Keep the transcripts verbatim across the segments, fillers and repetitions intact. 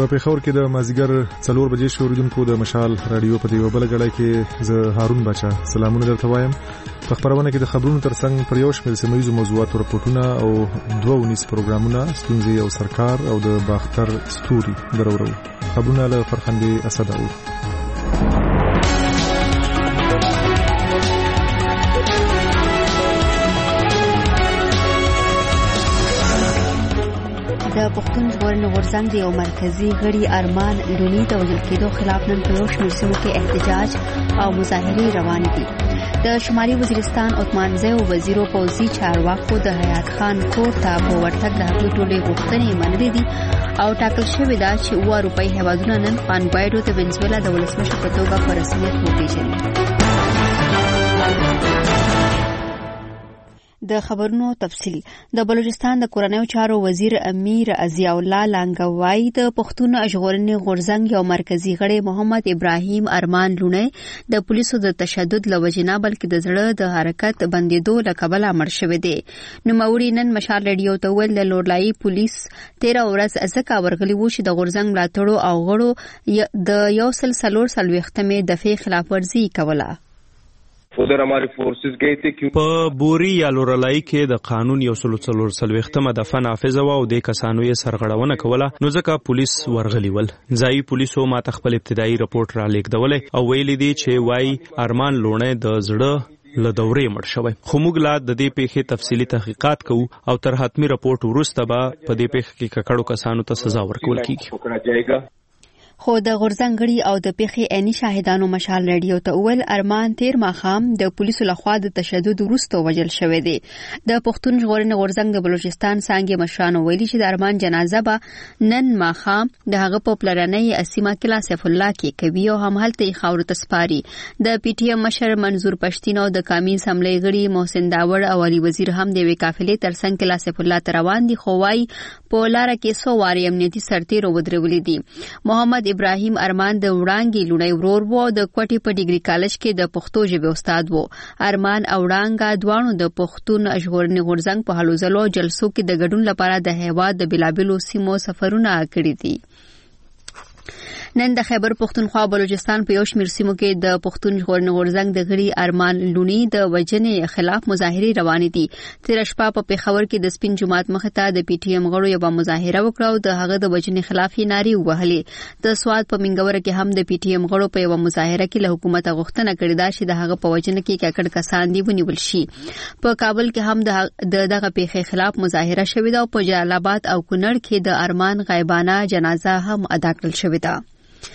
په پیښور کې د مازیګر څلور بجې شوریدونکو د مشال رادیو په دیو بل غړای کې زه هارون بچا سلامونه درته وایم. په خبرونه کې د خبرونو ترڅنګ پر یو شمېر سیمه موضوعات او راپورټونه او دوه ونیس پروګرامونه ستونزې او سرکار او د باختر ستوري درورو. خبرونه له فرخندې اسد او د پښتون ژغورنې غورځنګ د یو مرکزی غړي ارمان لونی د وژل کېدو خلاف نن په یو شمېر سیمو کې احتجاج او مظاهرې روانې دي. د شمالي وزیرستان عثمانزی او وزیر پوځي چارواکو د حیات خان کور ته په ورتګ د هغوی ټولې غوښتنې منلې دي او ټاکل شوې ده چې اوه روپۍ هیوادونه نن خوان ګوایډو د وینزویلا د ولسمشر په توګه په رسمیت وپېژني. د خبرونو تفصیل. د بلوچستان د کورنیو چارو وزیر امیر ضیاء الله لانګوای د پښتون ژغورنې غورځنګ یو مرکزی غړي محمد ابراهیم ارمان لونی د پولیسو د تشدد لوجنا بلکې د زړه د حرکت بندیدو لکبل امر شوی دی. نو موري نن مشال رادیو ته ول د لورلای پولیس تیرا ورځ ازکا ورغلی وو چې د غورځنګ ملاتړو او غړو د یو سل سلور سلوختمه دفعه خلاف ورزي کوله. उधर हमारी फोर्सेस गए थे क्यों په بوري یا لورلای کې د قانون یو سل څلور سلوختمه دفعه نافذ و او د کسانو یې سرغړونه کوله نو ځکه پولیس ورغلی ول. ځای پولیسو ما تخپل ابتدایي رپورت را لیکدولې او ویل دي چې وای ارمان لونه د زړه له دورې مړ شوی. خو موږ لا د دې پیښې تفصیلی تحقیقات کوو او تر حتمی رپورت وروسته به په دې پیښه کې ککړو کسانو ته سزا ورکول کیږي. خو د غورځنګ غړي او د پیښې عیني شاهدانو مشال رادیو ته اول ارمان تیر ماخام د پولیسو لخوا د تشدد وروسته وژل شوی دی. د پښتون ژغورنې غورځنګ د بلوچستان څنګه مشرانو ویلي چې د ارمان جنازه به نن ماخام د هغه په پلرنۍ اسیمه کلا سیف الله کې کوي او هم هلته خاور تسپاري. د پی ټی ایم مشر منظور پښتين او د کامین سملې غړي محسن داور او علي وزیر هم د وی قافلې ترڅنګ کلا سیف الله تروان دي خو وايي په لار کې سو واري امنیتي سرتیرو ودرولې دي. محمد ابراهیم ارمان د وړانګي لونی ورور وو د کوټي په ډیګري کالج کې د پښتو ژبې استاد وو. ارمان او وړانګا دوانو د پښتون ژغورنې غورځنګ په هلو ځلو جلسو کې د ګډون لپاره د هیواد د بلابلو سیمو سفرونه کړی دي. نن د خیبر پښتونخوا بلوچستان په یو شمېر سیمو کې د پښتون ژغورنې غورځنګ د غړي ارمان لونی د وجنې خلاف مظاهرې روانې دي. تیر شپه په پیښور کې د سپین جماعت مخ ته د پی ټی ایم غړو یو مظاهره وکړه او د هغه د وجنې خلاف یې نارې وهلې. د سواد په منګور کې هم د پی ټی ایم غړو په یو مظاهره کې له حکومت غوښتنه کړې ده چې د هغه په وجنې کې ککړ کسان دی ونیول شي. په کابل کې هم د دغه پیښې خلاف مظاهره شوې ده او په جلال آباد او کونړ کې د ارمان غیبانه جنازه هم ادا کړل شوې ده.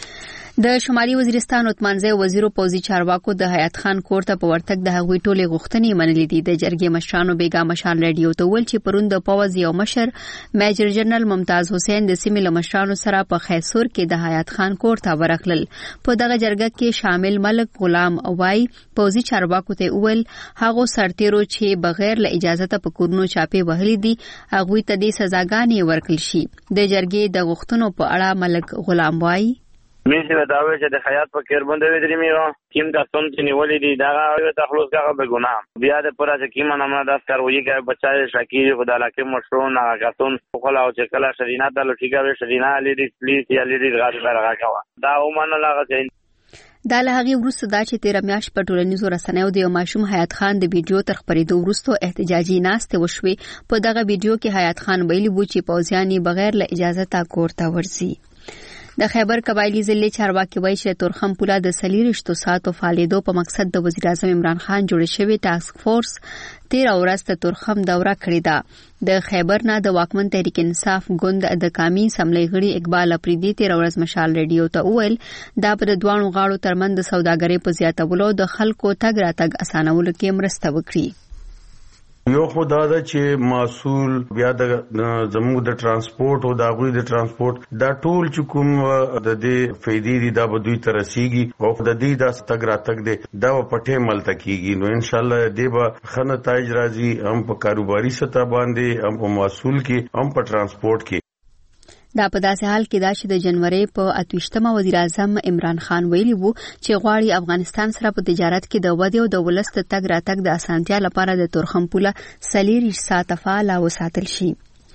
د شمالي وزیرستان عثمانزی وزیر پوځي چارواکو د حیات خان کور ته په ورتګ د هغوی ټولې غوښتنې منلې دي. د جرګې مشرانو بیګا مشال رادیو ته ول چې پرون د پوځ یو مشر میجر جنرال ممتاز حسین د سیمې له مشرانو سره په خیسور کې د حیات خان کور ته ورغلل. په دغه جرګه کې شامل ملک غلام اوای پوځي چارواکو ته ول هغه سرتیرو چې بغیر له اجازه ته په کورونو چاپې وهلي دي هغوی ته د سزاګانې ورکړل شي. د جرګې د غوښتنو په اړه ملک غلام وای میشه به داوی چې د حیات په کېربند وی درې میرو کیم کا سم چې نیولې دي دا غوې تخلص کا به ګناه بیا د پورا چې کیمه نامه داس کاروي کې بچای شکیری خدا لکه مشرون هغه کتون خپل او چې کله شرینا د لټیګه وی شرینا لیدي پلیز یا لیدي غاټ برغه کا دا ومنه لاغه چې دا له هغه وروسته دا چې تیر میاشت په ټولنیزو رسنیو د یو ماشوم حیات خان د ویډیو تر خبرېدو وروسته احتجاجي ناستې وشوې. په دغه ویډیو کې حیات خان ویلي وو چې پوځیان بغیر له اجازه تا کور ته ورځي. د خیبر قبایلی ضلع چارواکي وایي چې تورخم پوله د سلیریشتو ساتو فعالیدو په مقصد د وزیر اعظم عمران خان جوړ شوی ټاسک فورس تیر ورځ د تورخم دوره کړې ده. د خیبر نه د واکمن تحریک انصاف ګوند د کامی سملې غړي اقبال اپریدي تیر ورځ مشال رادیو ته وویل دا په دوانو غاړو ترمن د سوداګرۍ په زیاتولو د خلکو تګ راتګ اسانولو کې مرسته وکړي. یو خدا دا چې مسؤل بیا د زموږ د ترانسپورت او د غوي د ترانسپورت دا ټول چې کوم د دې فائدې دي دا به دوی ترسيږي او د دې د ستګ راتګ دي دا په ټیم ملته کیږي. نو ان شاء الله دې به خنه تاج راځي هم په کاروباري سطح باندې هم په مسؤل کې هم په ترانسپورت کې. دا په داسې حال کې دا چې د جنوري په اتوشتمه وزیر اعظم عمران خان ویلي وو چې غواړي افغانستان سره په تجارت کې د ودې او د ولست تګ راتګ د اسانتیا لپاره د تورخم پوله سلیریش ساته فعال وساتل شي.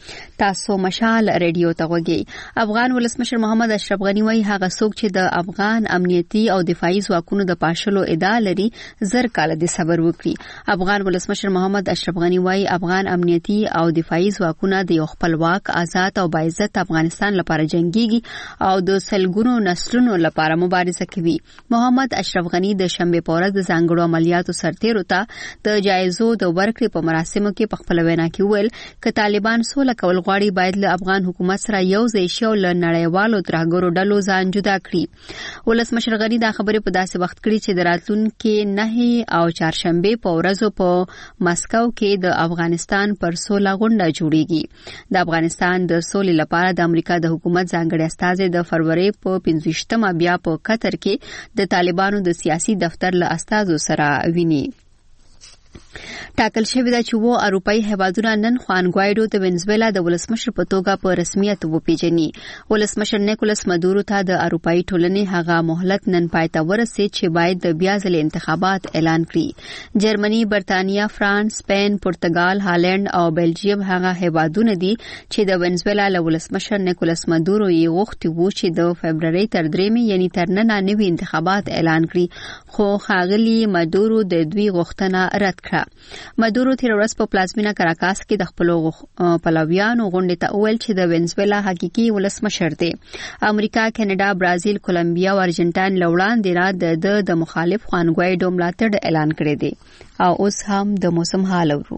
تاسو مشال ریډیو ته وګورئ. افغان ولسمشر محمد اشرف غنی وايي هغه څوک چې د افغان امنیتي او دفاعي ځواکونو د پاشلو ادعا لري زر کال د صبر وکړي. افغان ولسمشر محمد اشرف غنی وايي افغان امنیتي او دفاعي ځواکونه د یو خپلواک آزاد او باعزت افغانستان لپاره جنگيږي او د سلګونو نسلونو لپاره مبارزه کوي. محمد اشرف غنی د شنبه په ورځ د ځانګړو عملیاتو سرتیرو ته د جایزو د ورکړې په مراسمو کې په خپل وینا کې ویل ک طالبان سوله کول غواړي باید له افغان حکومت سره یو ځای شي او له نړیوالو ترهګرو ډلو ځان جدا کړي. ولسمشر غنی دا خبرې په داسې وخت کړي چې د راتلونکي نه او چهارشنبه په ورځو په مسکو کې د افغانستان پر سوله غونډه جوړیږي. د افغانستان د سولې لپاره د امریکا د حکومت ځانګړي استازي د فروری په پنځویشتمه بیا په قطر کې د طالبانو د سیاسي دفتر له استازو سره ویني. ټاکل شوی دا چې وو اروپאי هیوادونه نن خوان ګوایډو د وینزویلا د ولسمشر په توګه په رسمیت وپیژني. ولسمشر نیکولاس مادورو ته د اروپאי ټولنې هغه مهلت نن پای ته ورسید چې باید د بیا ځل انتخابات اعلان کړي. جرمني، برتانیا، فرانس، سپین، پرتګال، هالند او بلجیم هغه هیوادونه دي چې د وینزویلا له ولسمشر نیکولاس مادورو یې غوښتي وو چې د فبرवरी تر درېمې یعنی تر نن نوي انتخابات اعلان کړي، خو ښاغلي مادورو د دوی غوښتنه رد کړه. مادورو تیر ورځ په پلازمینا کراکاس کې د خپل پلویانو غونډې ته وویل چې د وینزویلا حقيقي ولسمشر دی. امریکا، کاناډا، برازیل، کولمبیا او ارجنټاین لوړان دی را د د مخالف خوان ګوایډو ملاتړ اعلان کړی دی. او اوس هم د موسم حال ورو.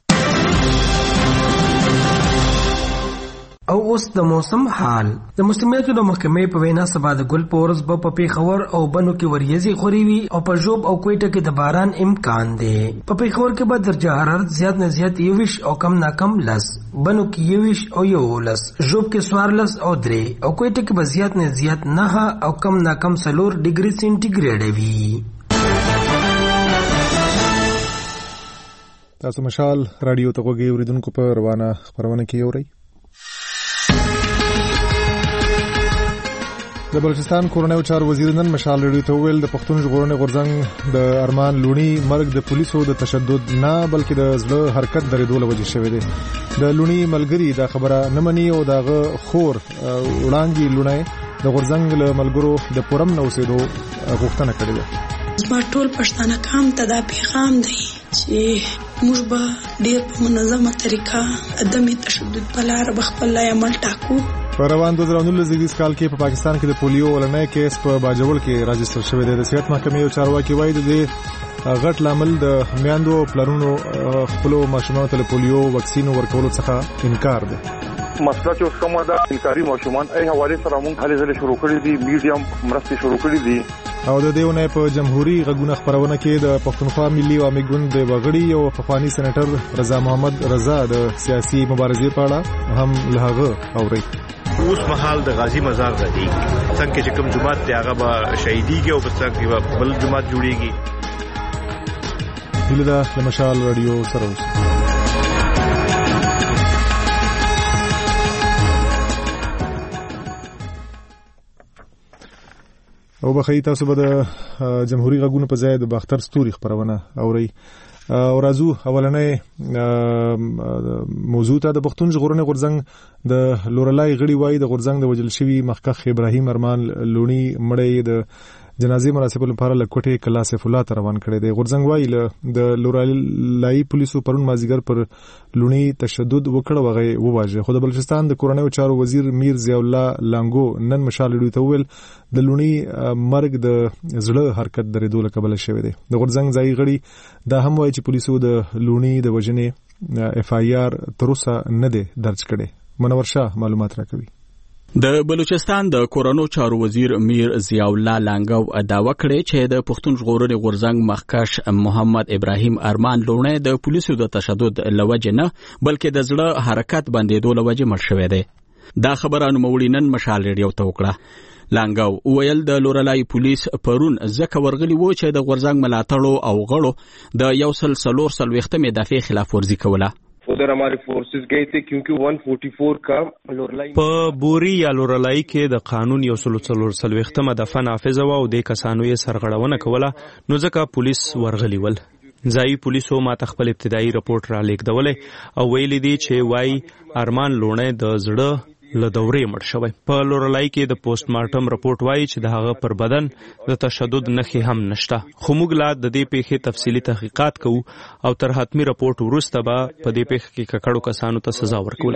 او اوس د موسم حال. د موسمیاتو د محکمې په وینا سبا د ګل پورز په پیښور او بنو کې وریځي خوريوي او په جوب او کوټه کې د باران امکان دی. په پیښور کې به درجه حرارت زیات نه زیات یوش او کم نه کم لس، بنو کې یوش او یو لس، جوب کې سوارلس او درې او کوټه کې به زیات نه زیات نه او کم نه کم سلور ډیګري سنټیګریډ وي. تاسو مشال رادیو ته وګورئ اوریدونکو په روانه خبرونه کې اورئ. د بلوچستان کورنیو چارو وزیر نن مشال ریډیو ته ویل د پښتون ژغورنې غورځنګ د ارمان لونی مرګ د پولیسو د تشدد نه بلکې د زړه حرکت درېدو له وجې شوی دی. د لونی ملګری دا خبره نه مني او دغه خور وړانګي لونی د غورځنګ له ملګرو د پرم نو اوسېدو غوښتنه کړې ده. زما ټول پښتانه قام ته دا پیغام دی چې موږ به ډېر په منظمه طریقه عدم تشدد په لاره به خپل عمل ټاکو. په روان دوه زره نولس زیږدیز کال کې په پاکستان کې د پولیو ولنې کیس په باجوړ کې راجستر شوی دی. د صحت محکمې یو چارواکي وایي د غټ لامل د میاندو پلرونو خپل ماشومانو ته پولیو وکسین ورکولو څخه انکار دی. مسله چې کومه ده انکاري ماشومان ای حواله سره موږ هلي ځله شروع کړی دي، میډیم مرستې شروع کړی دي. او د دیونه په جمهوریت غږونه خبرونه کې د پښتونخوا ملي عوامي ګوند د وغړي او افغاني سېنیټر رضا محمد رضا د سیاسي مبارزې په اړه هم لهغه اوري. اوس مهال د غازی مزار غدي څنګه چې کوم جماعت دی هغه به شهیدیږي او په څنګه کې بل جماعت جوړیږي. دلته د مشال رادیو سره اوس او بخی تاسو به د جمهوریت غږونو په ځای د باختر ستوري خبرونه اوري. او راځو اولنې موضوع ته. د پښتون ژغورنې غورځنګ د لورلای غړي وای د غورځنګ د وجل شوی مخکخ ابراهیم ارمان لونی مړی د جنازي مراسم لپاره لکوټه کلا سیف الله ته روان کړي دي. غورځنګ وای د لورلای پولیسو پرون مازیګر پر لونی تشدد وکړ وغه وواجه. خو د بلوچستان د کورنیو چارو وزیر میر ضیاء الله لانګو نن مشال ډیو ته ویل د لونی مرګ د زړه حرکت درېدو له کبله شوی دی. د غورځنګ ځای غړي دا هم وایي چې پولیسو د لونی د وجنې اف آی آر تر اوسه نه دی درج کړي. منور شاه معلومات راکوي. د بلوچستان د کورونو چارو وزیر میر ضیاء الله لانګو داوا کړې چې د پښتون ژغورنې غورځنګ مخکش محمد ابراهیم ارمان لونه د پولیسو د تشدد لوجه نه بلکې د زړه حرکت بندیدو لوجه مړ شوی دی. دا خبره نوموړي نن مشال ریډیو ته وکړه. لانګو ویل د لورلای پولیس پرون ځکه ورغلي وو چې د غورځنګ ملاتړو او غړو د یو سل سلور سلويختمې دفعې خلاف ورزي کوله. उधर हमारे फोर्सेस गए थे क्योंकि एक सौ चौवालीस का लोरलाई په بوري یا لورلای کې د قانون یو سل څلور سلويختمه دفعه نافذ و او د کسانو یې سرغړونه کوله نو ځکه پولیس ورغلی ول. ځایي پولیسو ما خپل ابتدایي رپورت را لیږدولې او ویلي دي چې وای ارمان لونی د زړه له دورې مړ شوی. په لورلای کې د پوسټ مارټم رپورت وایي چې د هغه پر بدن د تشدد نښې هم نشته. خو موږ لا د دې پیښې تفصیلي تحقیقات کوو او تر حتمی رپورت وروسته به په دې پیښه کې ککړو کسانو ته سزا ورکول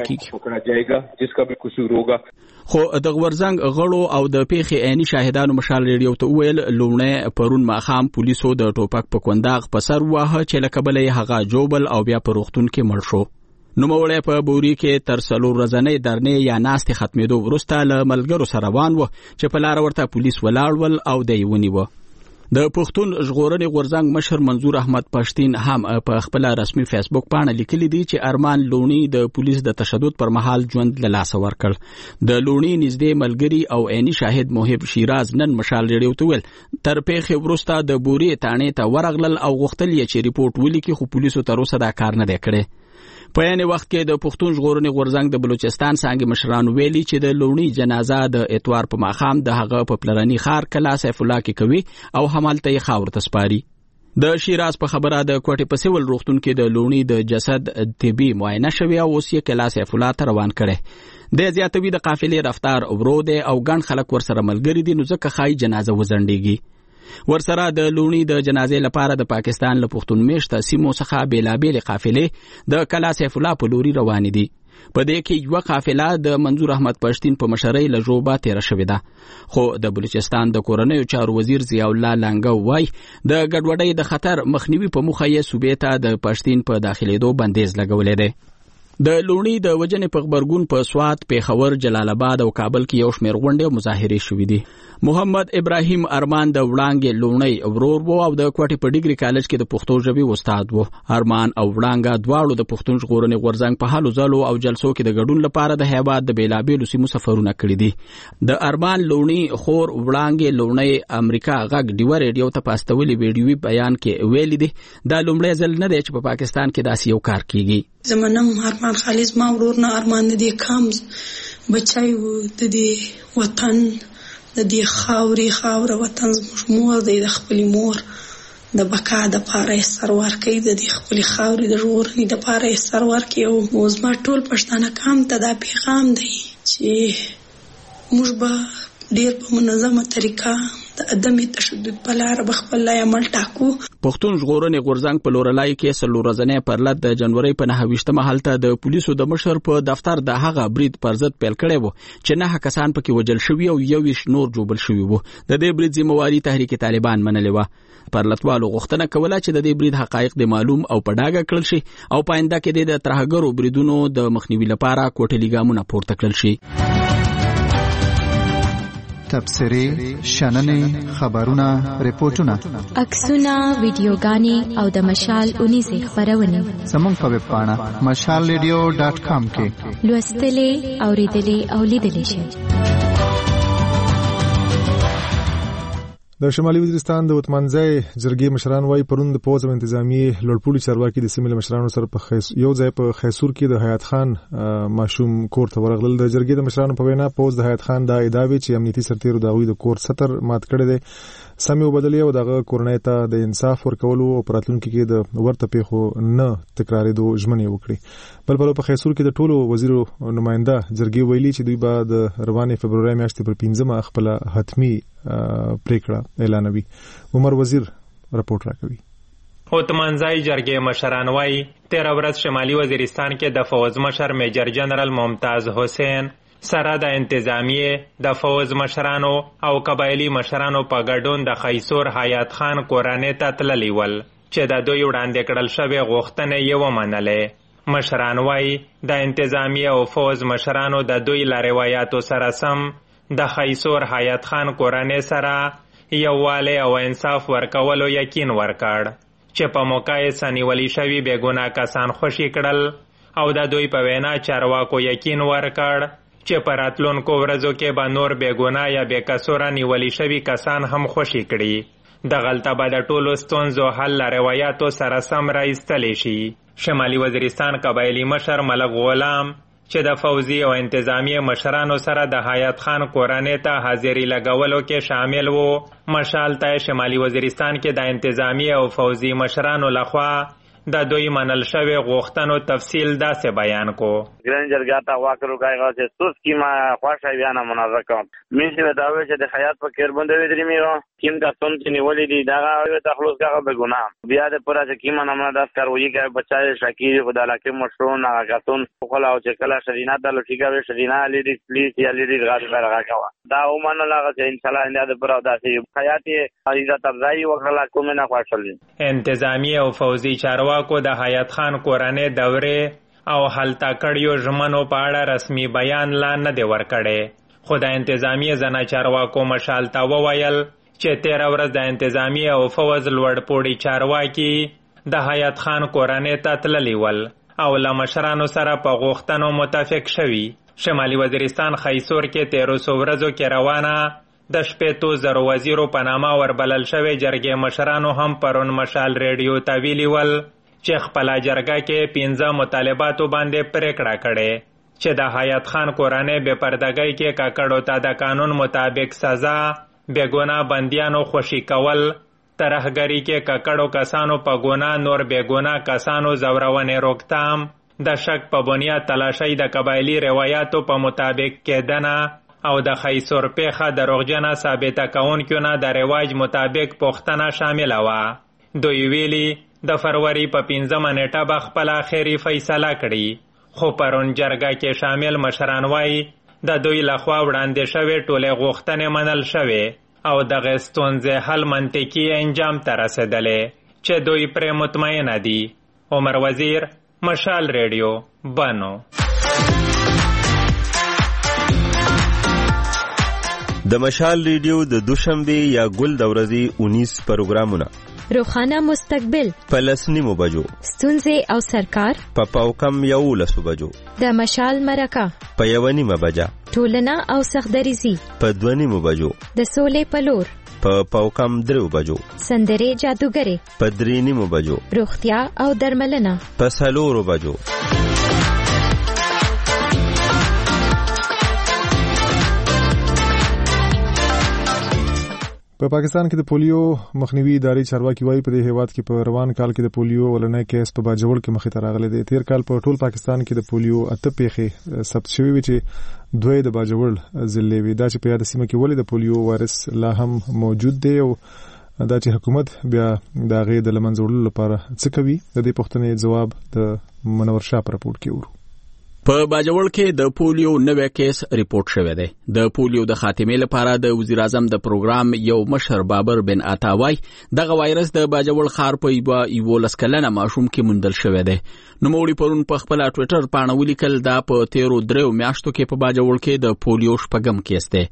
کیږي. خو د غورزنګ غړو او د پیښې عیني شاهدانو مشال ریډیو ته ویل لومړی پرون ماښام پولیسو د ټوپک په کونداغ په سر واهه چې له کبله یې هغه جوبل او بیا په روغتون کې مړ شو. نوموړی په بوري کې تر څلور ورځنۍ درنې یا ناستې ختمېدو وروسته له ملګرو سره روان و چې په لاره ورته پولیس ولاړ ول او دی یې ونیوه. د پښتون ژغورنې غورځنګ مشر منظور احمد پښتین هم په خپل رسمي فیسبوک پاڼه لیکلي دي چې ارمان لونی د پولیس د تشدد پر مهال ژوند له لاسه ورکړ. د لونی نږدې ملګری او عیني شاهد محب شیراز نن مشال ریډیو ته ویل تر پیښې وروسته د بوري تانې ته ورغلل او غوښتل یې چې ریپورت ولیکي خو پولیسو تر اوسه دا کار نه دی کړی. په یانې وخت کې د پښتون ژغورنې غورځنګ د بلوچستان څانګې مشرانو ویلي چې د لونی جنازه د اتوار په ماښام د هغه په پلرني ښار کلا سیف الله کې کوي او همالته یې خاور ته سپاري. د شیراز په خبره د کوټې په سیول روغتون کې د لونی د جسد طبي معاینه شوی او اوس یې کلا سیف الله ته روان کړی. د زیاتوي د قافلې رفتار ورو دی او ګڼ خلک ورسره ملګري دي نو ځکه ښایي جنازه وځنډېږي. ورسره د لونی د جنازې لپاره د پاکستان له پښتون میشته سیمو څخه بیلابېلې قافلې د کلا سیف الله په لوري روانې دي. په دې کې یوه قافله د منظور احمد پښتین په مشرۍ له ژوبه تېره شوې ده. خو د بلوچستان د کورنیو چارو وزیر ضیاء الله لانګو وایي د ګډوډۍ د خطر مخنیوي په موخه یې صوبې ته د پښتین په داخلېدو بندیز لګولی دی. د لونی د وجنې په خبرګون په سوات، پیښور، جلال آباد او کابل کې یو شمېر غونډې او مظاهرې شوې دي. محمد ابراهیم ارمان د وړانګې لونی ورور و او د کوټې په ډیګري کالج کې د پښتو ژبې استاد و. ارمان او وړانګه دواړو د پښتون ژغورنې غورځنګ په هلو ځلو او جلسو کې د ګډون لپاره د هیواد د بیلابېلو سیمو سفرونه کړي دي. د ارمان لونی خور وړانګې لونی امریکا غږ ډیوه ریډیو ته په استولي ویډیوي بیان کې ویلي دي دا لومړی ځل نه دی چې په پاکستان کې داسې یو کار کیږي. زمنم ارمان خالص ما ورور نه ارمان دې کام بچای وو د دې وطن د دې خاوري خاور وطن مور د خپل مور د بقا د پاره سرور کوي د دې خپل خاوري د ژغورنې د پاره سرور کوي او موږ ما ټول پښتانه کام ته دا پیغام دی چې موږ به ډېر په منظمه طریقه د عدم تشدد په لار بخپل عمل ټاکو. پښتون ژغورنې غورځنګ په لورلای کې څلور ورځې پرلط د جنوري په نهه ویشتمه هلته د پولیسو د مشر په دفتر د هغه برید پر ضد پیل کړی و چې نه کسان پکې وجل شوي او یو ویش نور جوبل شوي وو. د دې برید ذمہواری تحریک طالبان منلې و. پرلطوالو غوښتنه کوله چې د دې برید حقایق د معلوم او په ډاګه کړل شي او پاینده کې د ترهګرو بریدونو د مخنیوي لپاره کوټلي ګامونه پورته کړل شي. تبصرې، شننې، خبرونه، ریپورتونه، عکسونه، ویډیوګانې او د مشال اونیزې خبرونه زموږ په ویب پاڼه مشال ریډیو ډاټ کام کې لوستلې، اوریدلې او لیدلې شئ. د شمالي وزیرستان د وطمنځای جرګې مشران وايي پرون د پوځ او انتظامیه لوړپوړي چارواکي د سیمې مشرانو سره په یو ځای په خیسور کې د حیات خان ماشوم کور ته ورغلل. د جرګې د مشرانو په وینا پوځ د حیات خان د ادعاوی چې امنیتي سرتیرو د غوي د کور ستر مات کړی دی سمې وبدلې او دغه کورنۍ ته د انصاف ورکولو او پراتلونکو کې د ورته پیښو نه تکرارېدو ژمنې وکړي. بل بل په خیسور کې د ټولو وزیرو نماینده جرګې ویلي چې دوی به د روانې فبروري میاشتې پر پنځمه خپل حتمی پریکړه اعلانوي. عمر وزیر رپورټ راکوي. وطمنځای جرګې مشران وايي تیره ورځ شمالي وزیرستان کې د فوز مشر میجر جنرال ممتاز حسین سره د انتظامیه د فوز مشرانو او قبایلی مشرانو په ګډون د خیسور حیات خان کورانې ته تللی ول چې د دوی وړاندې کړل شوې غوښتنې یې ومنلې. مشران وايي د انتظامیه او فوز مشرانو د دوی له روایاتو سره سم د خیسور حیات خان کورانې سره یووالی او انصاف ورکولو یقین ورکړ چې په موقع یې سنیولي شوي بېګناه کسان خوشي کړل او د دوی په وینا چارواکو یقین ورکړ چې په راتلونکو ورځو کې به نور بېګناه یا بېکسوره نیولي شوي کسان هم خوشي کړي. دغلته به د ټولو ستونزو حل له روایاتو سره سم راایستلی شي. شمالي وزیرستان قبایلي مشر ملک غلام چې د فوزي او انتظامی مشرانو سره د حیات خان کورنۍ ته حاضری لګولو کې شامل وو. مشال ته شمالي وزیرستان کې د انتظامی او فوزي مشرانو لخوا د دوی منل شوی غوښتنو تفصیل داسې بیان کو. ګران جرګه ته واکرو کایغه چې سوس کی ما خوښه بیان مناظره کوم. مې چې دا وې چې د حیات په کېر باندې ودرې میو کیم کا سم چې نیولې دي دا تخلص کاغه به ګناه. بیا د پورا چې کیما نامه داس کاروي کې بچای شکیری خدای لکه مشرون هغه کاتون خو لا او چې کله شرینا ته لټیګه وې شرینا لیدي پلیز یا لیدي غاړه برغه کوا. دا ومنه لاغه چې ان شاء الله اند د پورا داسې حیات عزت افزایی وکړه کوم نه خوشاله. انتظامی او فوزي چارواکو د حیات خان کورنۍ دوره او حالتا کړیو ژمنو په اړه رسمي بیان لا نه دی ورکړی. خو د انتظامی زنا چارواکو مشال ته وویل چې تیره ورځ د انتظامی او فوز لوړ پوړي چارواکي د حیات خان کورنۍ ته تللي ول او له مشرانو سره په غوښتنو متفق شوي. شمالي وزیرستان خیسور کې تیرو څو ورځو کې روانه د شپېتو زرو وزیرو په نامه وربلل شوی جرګې مشرانو هم پرون مشال ریډیو ته ویلي ول چې خپله جرګه کې پنځه مطالباتو باندې پریکړه کړې چې د حیات خان کورنۍ بې پردګۍ کې کاکړو ته د قانون مطابق سزا، بېګناه بندیانو خوشي کول، ترهګري کې کاکړو کسانو په ګناه نور بېګناه کسانو زورونې روکتام، د شک په بنیاد تلاشۍ د قبایلي روایاتو په مطابق کېدنه او د خیسور پیښه دروغجنه ثابته کوونکو نه د رواج مطابق پوښتنه شامله وه. دوی ویلي د فروری په پنځمه نیټه به خپله اخري فیصله کړي. خو پرون جرګه کې شامل مشران وایي د دوی لخوا وړاندې شوې ټولې غوښتنې منل شوې او دغه ستونزې حل منطقي انجام ته رسېدلې چې دوی پرې مطمئنه دي. عمر وزیر، مشال ریډیو، بنو. د مشال ریډیو د دوشنبه یا ګل د ورځې اونیس پروګرامونه: روخانه مستقبل په لسنیمو بجو، ستونزې او سرکار په پاوکم یولسو بجو، د مشال مرکه په یوه نیمه بجه، ټولنه او سختدریزي په دوه نیمو بجو، د سولې په لور په پاوکم درو بجو، سندرې جادوګرې په درې نیمو بجو، روغتیا او درملنه په څلورو بجو. په پاکستان کې د پولیو مخنیوي ادارې چارواکي وایي په دې هیواد کې په روان کال کې د پولیو ولنې کیس په باجوړ کې مخې ته راغلی دی. تیر کال په ټول پاکستان کې د پولیو اته پیښې ثبت شوې وې چې دوی د باجوړ ضلع وي. دا چې په یاد سیمه کې ولې د پولیو وایرس لا هم موجود دی او دا چې حکومت بیا د هغې د له منځه وړلو لپاره څه کوي، د دې پوښتنې ځواب د منور شاه په راپورټ کې ورو. په باجوړ کې د پولیو نوې کیس ریپورت شوی دی. د پولیو د خاتمې لپاره د وزیر اعظم د پروګرام یو مشر بابر بن عطا وای دغه وایرس د باجوړ ښار په یوه یولس کلنه ماشوم کې موندل شوی دی. نوموړي پرون په خپله ټویټر پاڼه ولیکل دا په تیرو دریو میاشتو کې په باجوړ کې د پولیو شپږم کیس دی.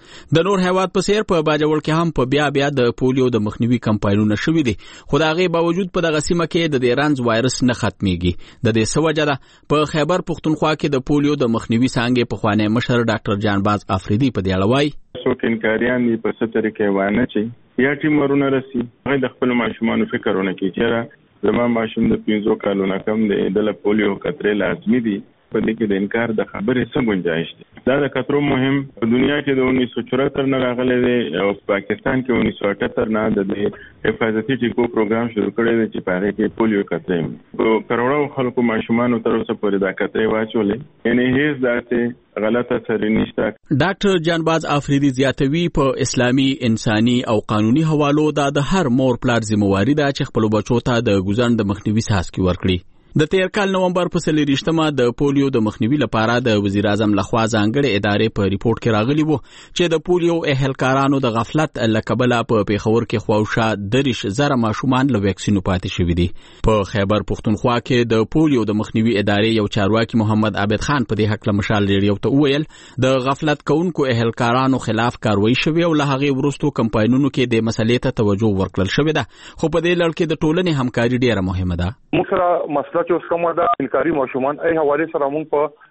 د نور هیواد په څیر په باجوړ کې هم په بیا بیا د پولیو د مخنیوي کمپاینونه شوي دي، خو د هغې باوجود په دغه سیمه کې د دې رنځ وایرس نه ختمیږي. د دې څه وجه ده؟ په خیبر پښتونخوا کې د پولیو د مخنیوي څانګې پخوانی مشر ډاکټر جانباز افریدي په دې اړه وایي: څوک انکاریان دي په څه طریقې وانه چې یا ټیمرونه رسي هغه د خپل ماشومانو فکر ونه کوي چې زما ماشوم د پنځو کالو نه کم دی، د پولیو خطرې لازمي دي. په دې کې د انکار د خبرې څه گنجائش دی؟ دا د خطرو مهم په دنیا کې د انیس سو چورہتر نه راغلی دی او پاکستان کې انیس سو اٹھتر نه د حفاظتي ټیکو پروګرام شروع کړی دی چې په هغې کې پولیو خطرې په کروڑو خلکو ماشومانو تر اوسه پورې دا خطرې واچولې، یعنې هیڅ داسې غلطه سري نشته. ډاکټر جانباز افریدي زیاتوي په اسلامي، انساني او قانوني حوالو دا د هر مور پلار ذمہواري ده چې خپلو بچو ته د ګوزن د مخنیوي څاڅکي ورکړي. د تیر کال نومبر په څلېرویشتمه د پولیو د مخنیوي لپاره د وزیر اعظم لخوا ځانګړې ادارې په ریپورت کې راغلي وو چې د پولیو اهلکارانو د غفلت له کبله په پیښور کې خواوشا دېرش زره ماشومان له ویکسینو پاتې شوي دي. په خیبر پښتونخوا کې د پولیو د مخنیوي ادارې یو چارواکي محمد عابد خان په دې هکله مشال ریډیو ته وویل د غفلت کوونکو اهلکارانو خلاف کاروایی شوې او له هغې وروستو کمپاینونو کې د مسلې ته توجه ورکړل شوې ده، خو په دې لړ کې د ټولنې همکاري ډیره مهمه ده. موږ سره مسله چې اوس کومه ده انکاري ماشومان ای حواله سره موږ په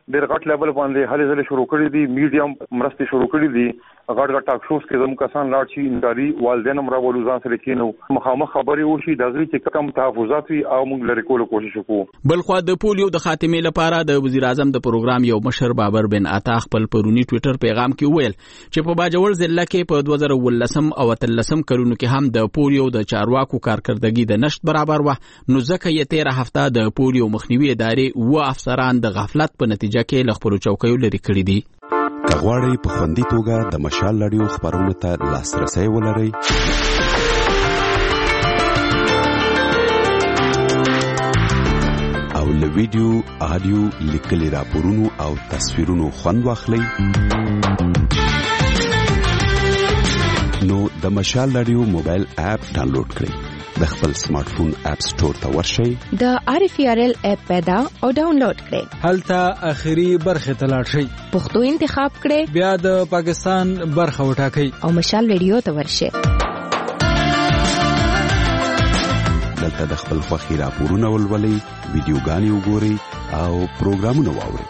ډېر غټ لیول باندې هلې ځلې شروع کړي دي، میډیم مرستې شروع کړي دي. غټ غټ ټاک شوز کې زموږ کسان لاړ شي، انکاري والدین هم راولو ځان سره کېنو، مخامخ خبرې وشي، د هغې چې کوم تحفظات وي او موږ لرې کولو کوشش وکړو. بلخوا د پولیو د خاتمې لپاره د وزیر اعظم د پروګرام یو مشر بابر بن عطا خپل پرونی ټوئیټر پیغام کې وویل چې په باجوړ ضلع کې په دوه زره ولسم او اتلسم کلونو کې هم د پولیو د چارواکو کارکردګي د نشت برابر و، نو ځکه یې تیره هفته د پولیو مخنیوي ادارې و افسران د غفلت په نتیجه کې له خپلو چوکیو لرې کړي دي. که غواړئ په خوندي توګه د مشال رادیو خپرونو ته لاسرسی ولرئ، او له ویډیو، آډیو، لیکلي راپورونو او تصویرونو خوند واخلئ، نو د مشال رادیو موبایل اپ ډاونلوډ کړئ. د خپل سمارټ فون اپ سٹور ته ورشئ، د آر اف ار ال اپ پیدا او ډاونلوډ کړئ. هلته اخري برخه ته لاړ شئ، پښتو انتخاب کړئ، بیا د پاکستان برخه وټاکئ او مشال رادیو ته ورشئ. دلته د خپل خوښي راپورونه ولولئ، ویډیوګانې وګورئ او پروګرامونه واورئ.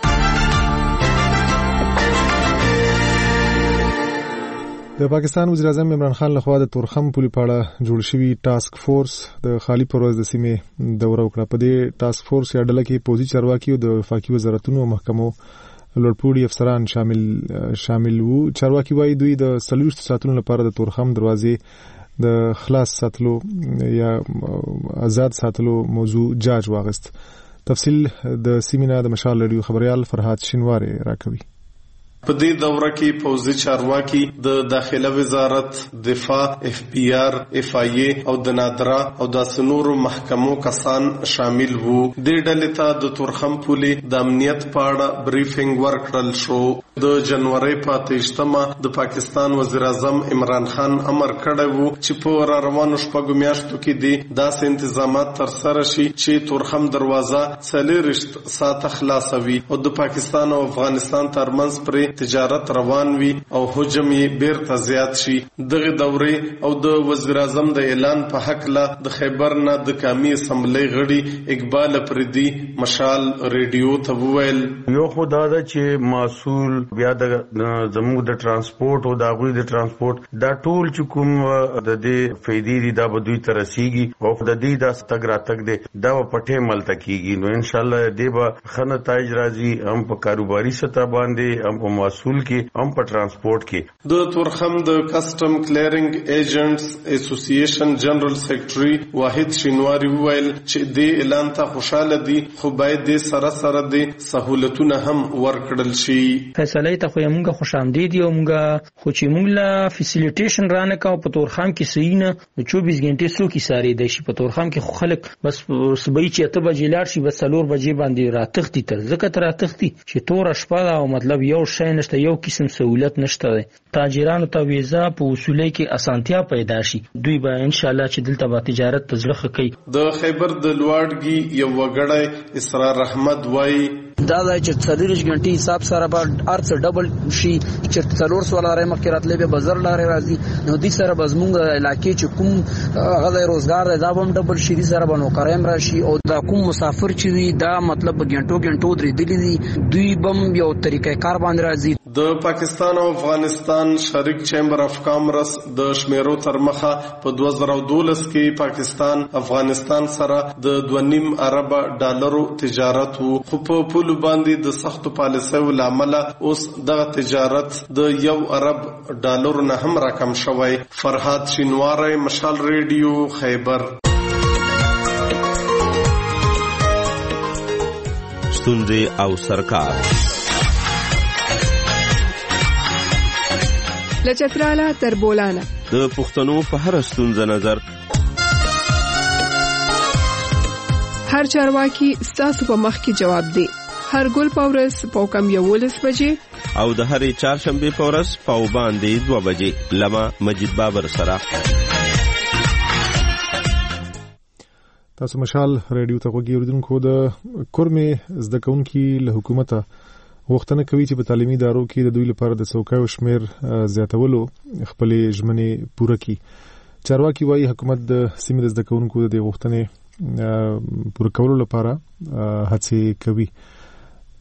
د پاکستان وزیر اعظم عمران خان لخوا د تورخم پولي پاړه جوړ شوی ټاسک فورس د خالی پروز د سیمې دوره وکړه. په دې ټاسک فورس یا ډله کې پوزي چارواکي او د وفاقي وزارتونو او محکمو لوړپوړي افسران شامل شامل وو. چارواکي وایي دوی د څلوېښتو ساعتونو لپاره د تورخم دروازې د خلاص ساتلو یا آزاد ساتلو موضوع جاج واغست. تفصیل د سیمینار د مشال رادیو خبريال فرحات شینواری راکوي. په دې دوره کې پوځي چارواکي د داخله وزارت، دفاع، اف پی آر، اف آی ای او د نادرا او د سنورو محکمو کسان شامل وو. دې ډلې ته د تورخم پولي د امنیت په اړه بریفینګ ورکړل شو. د جنوري په اتهشتمه د پاکستان وزیر اعظم عمران خان امر کړی وو چې په را روانو شپږو میاشتو کې دي داسې انتظامات تر سره شي چې تورخم دروازه څلېرویشت ساعته خلاصوي او د پاکستان او افغانستان ترمنځ پرې تجارت روان وي او حجم یې بیرته زیات شي. دغه دورې او د وزیر اعظم د اعلان په حق لا د خیبر نه د قومي اسمبلی غړي اقبال پردي مشال ریډیو ته وویل، یو خدا دا چې مسؤل بیا د زموږ د ترانسپورت او د غوي د ترانسپورت دا ټول چې کوم د دې فیدی دی دا به دوی ترسيږي او د دې د ستګرا تک دی دا په ټیم ملته کیږي. نو ان شاء الله دې به خنه تاج راځي هم په کاروباري سطح باندې هم په مسؤل کې هم په ترانسپورت کې. د تورخم د کسٹم کلیرنګ ایجنټس اسوسییشن جنرال سیکریټري واحد شینواری وویل چې دې اعلان ته خوشاله دي، خو باید د سره سره د سہولتونه هم ورکړل شي. فیصله ته خو موږ خوشامدید یو موږ خو چې موږ لا فیسیلیټیشن رانه کا په تورخم کې سینه چوبیس غنټې سو کې ساري دی شي. په تورخم کې خو خلک بس صبح چې اته بجې لاړ شي بس څلور بجې باندې راتختی تر ځکه تر راتختی چې تور شپه او مطلب یو شی نشته، یو قسم سہولت نشته. تاجرانو ته ویزا په وصولۍ کې اسانتیا پیدا شي. دوی به ان شاء الله چې دلته به تجارت تزړه کوي. د خیبر د لواړګي یو وګړی اسرار احمد وایي دا د څلورش غنټې حساب سره به ارڅ ډبل شي چې څلور سو لارې مخکې راتلې به بازار لارې راځي. نو دې سره به زموږ علاقې چې کوم غږی روزګار دی دا به هم ډبل شي، دې سره به نوکریم راشي او دا کوم مسافر چې وي دا مطلب غنټو غنټو درېدلي دي دوی به یو طریقې کار باندې راځي. د پاکستان او افغانستان شریک چیمبر اف کامرس د شمیرو تر مخه په دوه زره دولس کې پاکستان افغانستان سره د دوه نیم ارب ډالرو تجارت وو، خو په پولو باندې د سختو پالیسیو لامل اوس دغه تجارت د یو ارب ډالرو نه هم راکم شوی. فرحات شینواری، مشال ریډیو، خیبر. ستونزې او سرکار لچتراله تر بولانه د پښتنو په هر ستونزه نظر هر چارواکي ستاسو په مخ کې جواب دی. هر ګل پورس په کم یولس بجې او د هرې چهارشنبه پورس په باندې دوه بجې لمه مجید بابر سره. تاسو مشال ریډیو ته وګورئ. اوریدونکو د کورمې زده کوونکي له حکومته وختنه کوي چې په تعلیمي ادارو کې د دوی لپاره د څوکیو شمیر زیاتولو خپلې ژمنې پوره کړي. چارواکي وایي حکومت د سیمې د زده کوونکو د غوښتنې پوره کولو لپاره هڅې کوي.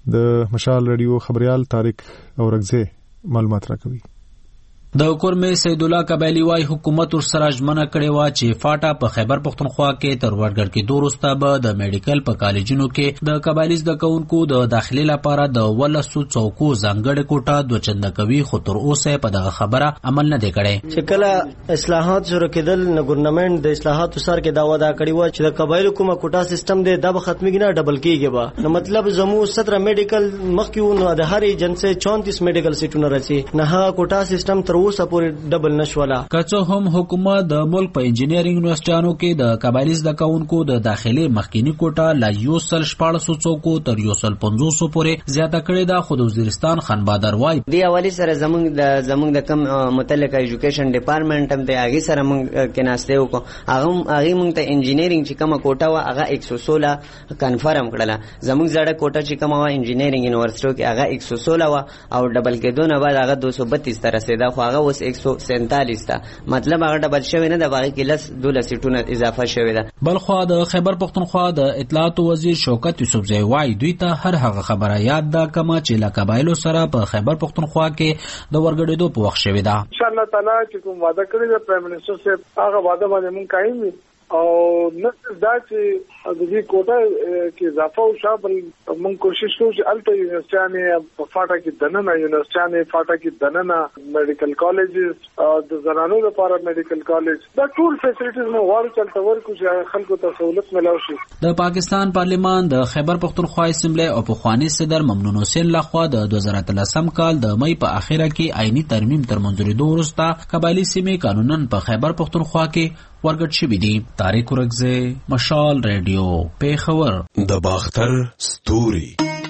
د مشال رادیو خبريال طارق اورغزه معلومات راکوي. د کورمې سید الله قبایلی وايي حکومت ور سره ژمنه کړې و چې فاټا په خیبر پختونخوا کې تر ورګړ کې دوه وروسته به د میډیکل په کالجونو کې د قبایلی زده کوونکو د داخلي لپاره د ولسو څوکو ځانګړې کوټه دوه چنده کوي، خو تر اوسه په دغه خبره عمل نه دی کړی. چې کله اصلاحات شروع کېدل نو ګورنمنت د اصلاحاتو سر کې دا وعده کړې و چې د قبایلی کومه کوټه سیستم دی دا به ختمېږي نه ډبل کېږي به. نو مطلب زمو ستر میډیکل مخکې نو د هر ایجنسي چونتیس میډیکل سیټونه راځي نه ها کوټه سیستم تر اوسه پورې ډبل نشولا. کڅو هم حکومت د ملک په انجینرینګ یونیورسيټانو کې د قبایلی زده کوونکو د داخلي مخکینی کوټه لا یو سل شپږ سوه څوکو تر یو سل پنځوس پورې زیاته کړې ده. خو د وزیرستان خان بادر وایي دی اولی سره زمونږ د زمونږ د کم متعلق ایجوکیشن ډپارټمنټ هم د هغه سره مونږ کې ناشته وکړو. هغه هغه مونږ ته انجینرینګ چې کومه کوټه و هغه یک سو سولہ کنفرم کړله. زمونږ زړه کوټه چې کومه و انجینرینګ یونیورسيټو کې هغه یک سو سولہ و او ډبل کېدو نه بعد هغه دو سو بتیس ته رسیدا. خو هغه اوس یک سو سینتالیس تا مطلب هغه ډبل شوی نه د باقي کې لس دوله سیټونه اضافه شوی ده. بلخو د خیبر پختونخوا د اطلاعات وزیر شوکت یوسفزئی وایي دوی ته هر هغه خبره یاد ده کما چې له قبایلو سره په خیبر پختونخوا کې د ورګړېدو په وخت شوی ده. ان شاء الله تعالی چې کوم وعده کړی د پرایم منسٹر سے هغه وعده باندې مونږ قائم او نه دا چې د دې کوټه کې اضافه او شامل مونږ کوشش کوو چې الټا یونیورسيټي په فاټا کې دننه یونیورسيټي فاټا کې دننه میډیکل کالجز او د زنانو لپاره میډیکل کالج دا ټول فیسیلیټیز مو غواړو چې ورکو چې خلکو ته سہولت ملاوي شي. د پاکستان پارلیمان د خیبر پختونخوا اسمبلی او پخوانی صدر ممنون حسین لخوا د دوه زره اتلسم کال د مئی په اخره کې آئینی ترمیم تر منځورېدو وروسته قبایلی سیمې قانوناً په خیبر پختونخوا کې ورګډ شوي دي. طارق اورغزه مشال ریډیو پیښور. د باختر ستوري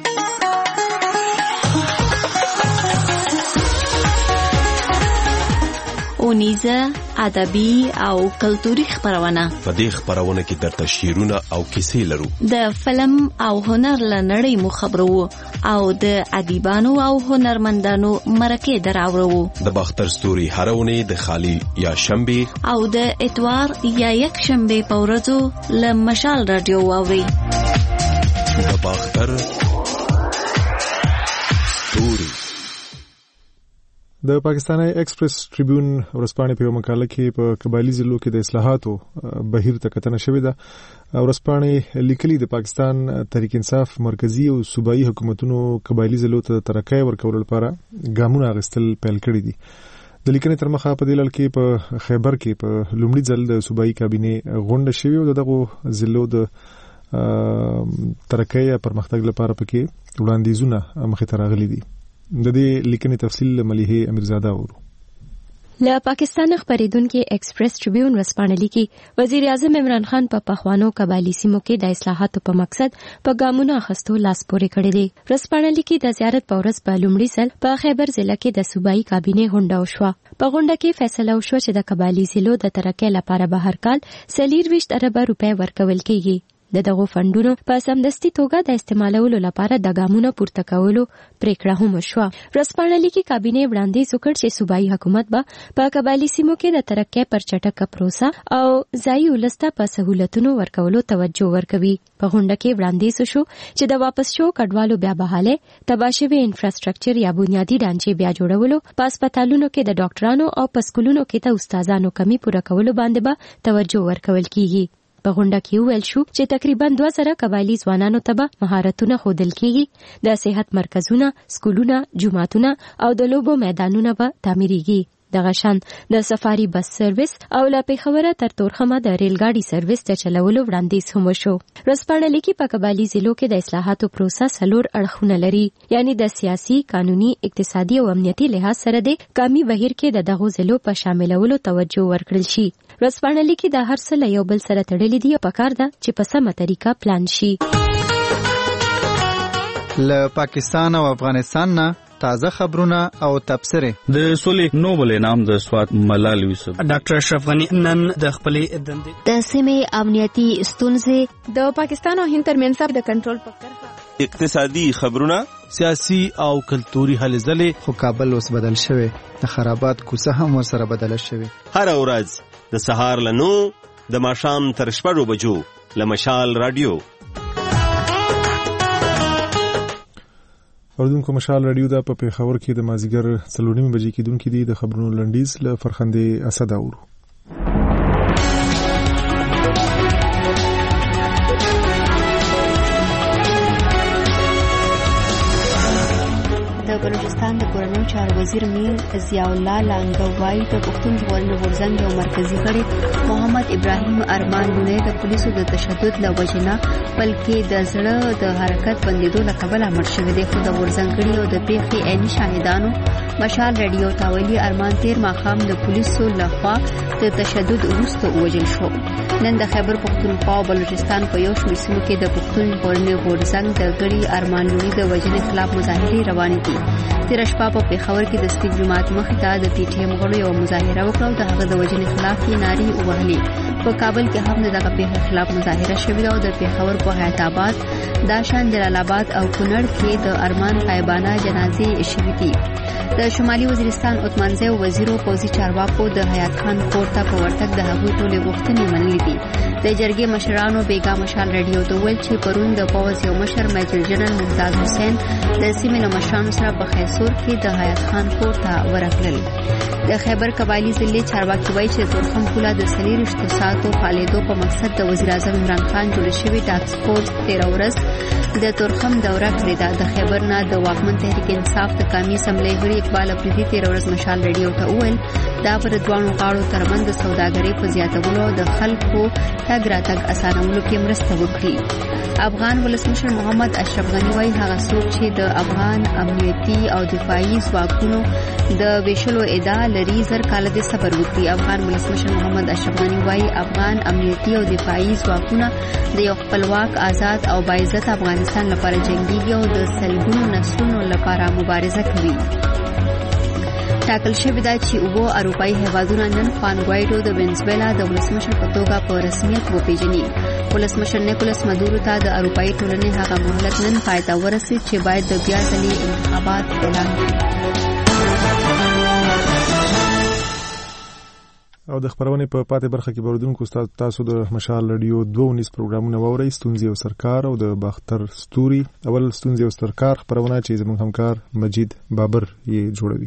اونیزه ادبي او کلتوري خبرونه. په دې خبرونه کې درته شعرونه او کیسې لرو. د فلم او هنر لنړۍ مو خبرو او د ادیبانو او هنرمندانو مرکه دراوړو. د باختر ستوري هرونه د خالی یا شنبه او د اتوار یا یک شنبه په ورځو له مشال رادیو واوري. د باختر ستوري. د پاکستاني ایکسپریس ټریبیون ورځپاڼې په یو مقاله کې په قبایلی ضلعو کې د اصلاحاتو بهیر ته کتنه شوې ده. ورځپاڼې لیکلي د پاکستان تحریک انصاف مرکزی او صوبایي حکومتونو قبایلی ضلعو ته ترقی ورکول لپاره ګامونه اخیستل پیل کړي دي. د لیکنې تر مخه په دې لړ کې په خیبر کې په لومړي ځل د صوبایي کابینې غونډه شوې او دغه ضلعو د ترقی پرمختګ لپاره پکې وړاندیزونه مخې ته راغلي دي. د دې لیکنې تفصیل مليحه امیرزاده اورو. له پاکستان خبریدونکو ایکسپریس ټریبیون ورځپاڼه لیکي وزیر اعظم عمران خان په پخوانو قبایلی سیمو کې د اصلاحاتو په مقصد په ګامونو اخیستو لاس پورې کړی دی. ورځپاڼه لیکي د زیارت په ورځ په لومړي ځل په خیبر ضلع کې د صوبایي کابینې غونډه وشوه. په غونډه کې فیصله وشوه چې د قبایلی ضلعو د ترقۍ لپاره به هر کال څلور ویشت اربه روپۍ ورکول کیږي. د دغو فندونو په سمدستي توګه د استعمالولو لپاره د ګامونو پورته کولو پریکړه هم وشوه. ورځپاڼه لیکي کابینې وړاندیز وکړ چې صوبایي حکومت به په قبایلی سیمو کې د ترقۍ پر چټکه پروسه او ځایي ولس ته په سہولتونو ورکولو توجه ورکوي. په غونډه کې وړاندیز وشو چې د واپس شو کډوالو بیا بحاله، تباه شوي انفراستراکچر یا بنیادی ډانچې بیا جوړولو، په هسپتالونو کې د ډاکټرانو او په سکولونو کې د استادانو کمی پوره کولو باندې به توجه ورکول کیږي. په غونډه کې ویل شو چې تقریبا دوه زره قبایلی ځوانانو ته به مهارتونه ښودل کیږي. د صحت مرکزونه، سکولونه، جوماتونه او د لوبو میدانونه به تعمیرېږي. دغه شان د سفاري بس سرویس او له پیښوره تر تورخمه د ریل ګاډي سرویس ته چلولو وړاندیز هم وشو. ورځپاڼه لیکي په قبایلی ضلعو کې د اصلاحاتو پروسه څلور اړخونه لري، یعنی د سیاسي، قانوني، اقتصادي او امنیتي لحاظ سره د قومي بهیر کې د دغو ضلعو په شاملولو توجه ورکړل شي. ورځپاڼه لیکي د هر څه له یو بل سره تړلي دي او پکار ده چې په سمه طریقه پلان شي. له پاکستان او افغانستان نه تازه خبرونه او تبصره. د سولې نوبل انعام د سوات ملال یوسف ډاکټر اشرف غنی نن د خپلې دندې د سیمې امنیتي ستونزې د پاکستان او هند ترمنځ د کنټرول په کرښه اقتصادي خبرونه، سیاسي او کلتوري هلې ځلې. خو کابل اوس بدل شوی، د خرابات کوڅه هم ورسره بدله شوی. هر ورځ د سهار له نو د ماښام تر شپږو بجو له مشال رادیو. اوردونکو مشال رادیو دا په پیښور کې د مازیګر څلور نیمې بجې کېدونکې دي. د خبرونو لنډیز له فرخندې اسد اورو. د بلوچستان د کورنیو چارو وزیر میر ضیاء الله لانګو وايي د پښتون ژغورنې غورځنګ یو مرکزي غړي محمد ابراهیم ارمان لونه د پولیسو د تشدد له وجې نه بلکې د زړه د حرکت بندېدو له کبله مړ شوی دی. خو د غورځنګ غړي او د پیښې عیني شاهدانو مشال رادیو تاویلی ارمان تیر ماښام د پولیسو لخوا د تشدد وروسته ووژل شو. نن د خیبر پښتونخوا او بلوچستان په یو شمېر سیمو کې د پښتون ژغورنې غورځنګ د غړي ارمان لوني د وژنې خلاف مظاهرې روانې دي. تیره شپه په پېښور کې د سپین جومات مخې ته د پی ټي ایم غړو یوه مظاهره وکړه او د هغه د وژنې خلاف یې نارې ووهلې. په کابل کې هم د دغه پیښې خلاف مظاهره شوې ده او د پېښور په حیات آباد، داشان، جلال آباد او کونړ کې د ارمان غایبانه جنازې شوې دي. د شمالي وزیرستان عثمانزی وزیرو پوځي چارواکو د حیات خان کور ته په ورتګ د هغوی ټولې غوښتنې منلې دي. د جرګې مشرانو بیګا مشال رادیو ته وویل چې پرون د پوځ یو مشر میجر جنرال ممتاز حسین د سیمې له مشرانو سره په خیسور کې د حیات خان کور ته ورغلل. د خیبر قبایلی ضلع چارواکي وایي چې د تورخم پوله د څلېرویشتو ساعتو فعالیدو په مقصد د وزیراعظم عمران خان جوړه شوې ټاسک فورس تېره ورځ د تورخم دوره کړې ده. د خیبر نه د واکمن تحریک انصاف د قومي اسمبلۍ غړي اقبال افریدي تېره ورځ مشال رادیو ته وویل دا پر دواړو غاړو ترمنځ د سوداګرۍ په زیاتولو او د خلکو تګ راتګ اسانولو کې مرسته وکړي. افغان ولسمشر محمد اشرف غني وایي هغه څوک چې د افغان امنیتي او دفاعي ځواکونو د ویشلو ادعا لري زر کاله د صبر وکړي. افغان ولسمشر محمد اشرف غني وایي افغان امنیتي او دفاعي ځواکونه د یو خپلواک، آزاد او باعزت افغانستان لپاره جنګيږي او د سلګونو نسلونو لپاره مبارزه کوي. ټاکل شوې ده چې اووه اروپایي هیوادونه نن خوان ګوایډو د وینزویلا د ولسمشر په توګه په رسمیت وپیژني. ولسمشر نیکولاس مادورو ته د اروپایي ټولنې هغه مهلت نن پای ته ورسېد چې باید د بیا ځلې انتخابات اعلان کړي. او د خبرونې په پاتې برخه کې بردونکو تاسو د مشال رادیو دوه ونیس پروګرامونه واورئ. ستونزې او سرکار او د باختر ستوري. اول ستونزې او سرکار خبرونه چې زموږ همکار مجید بابر یې جوړوي.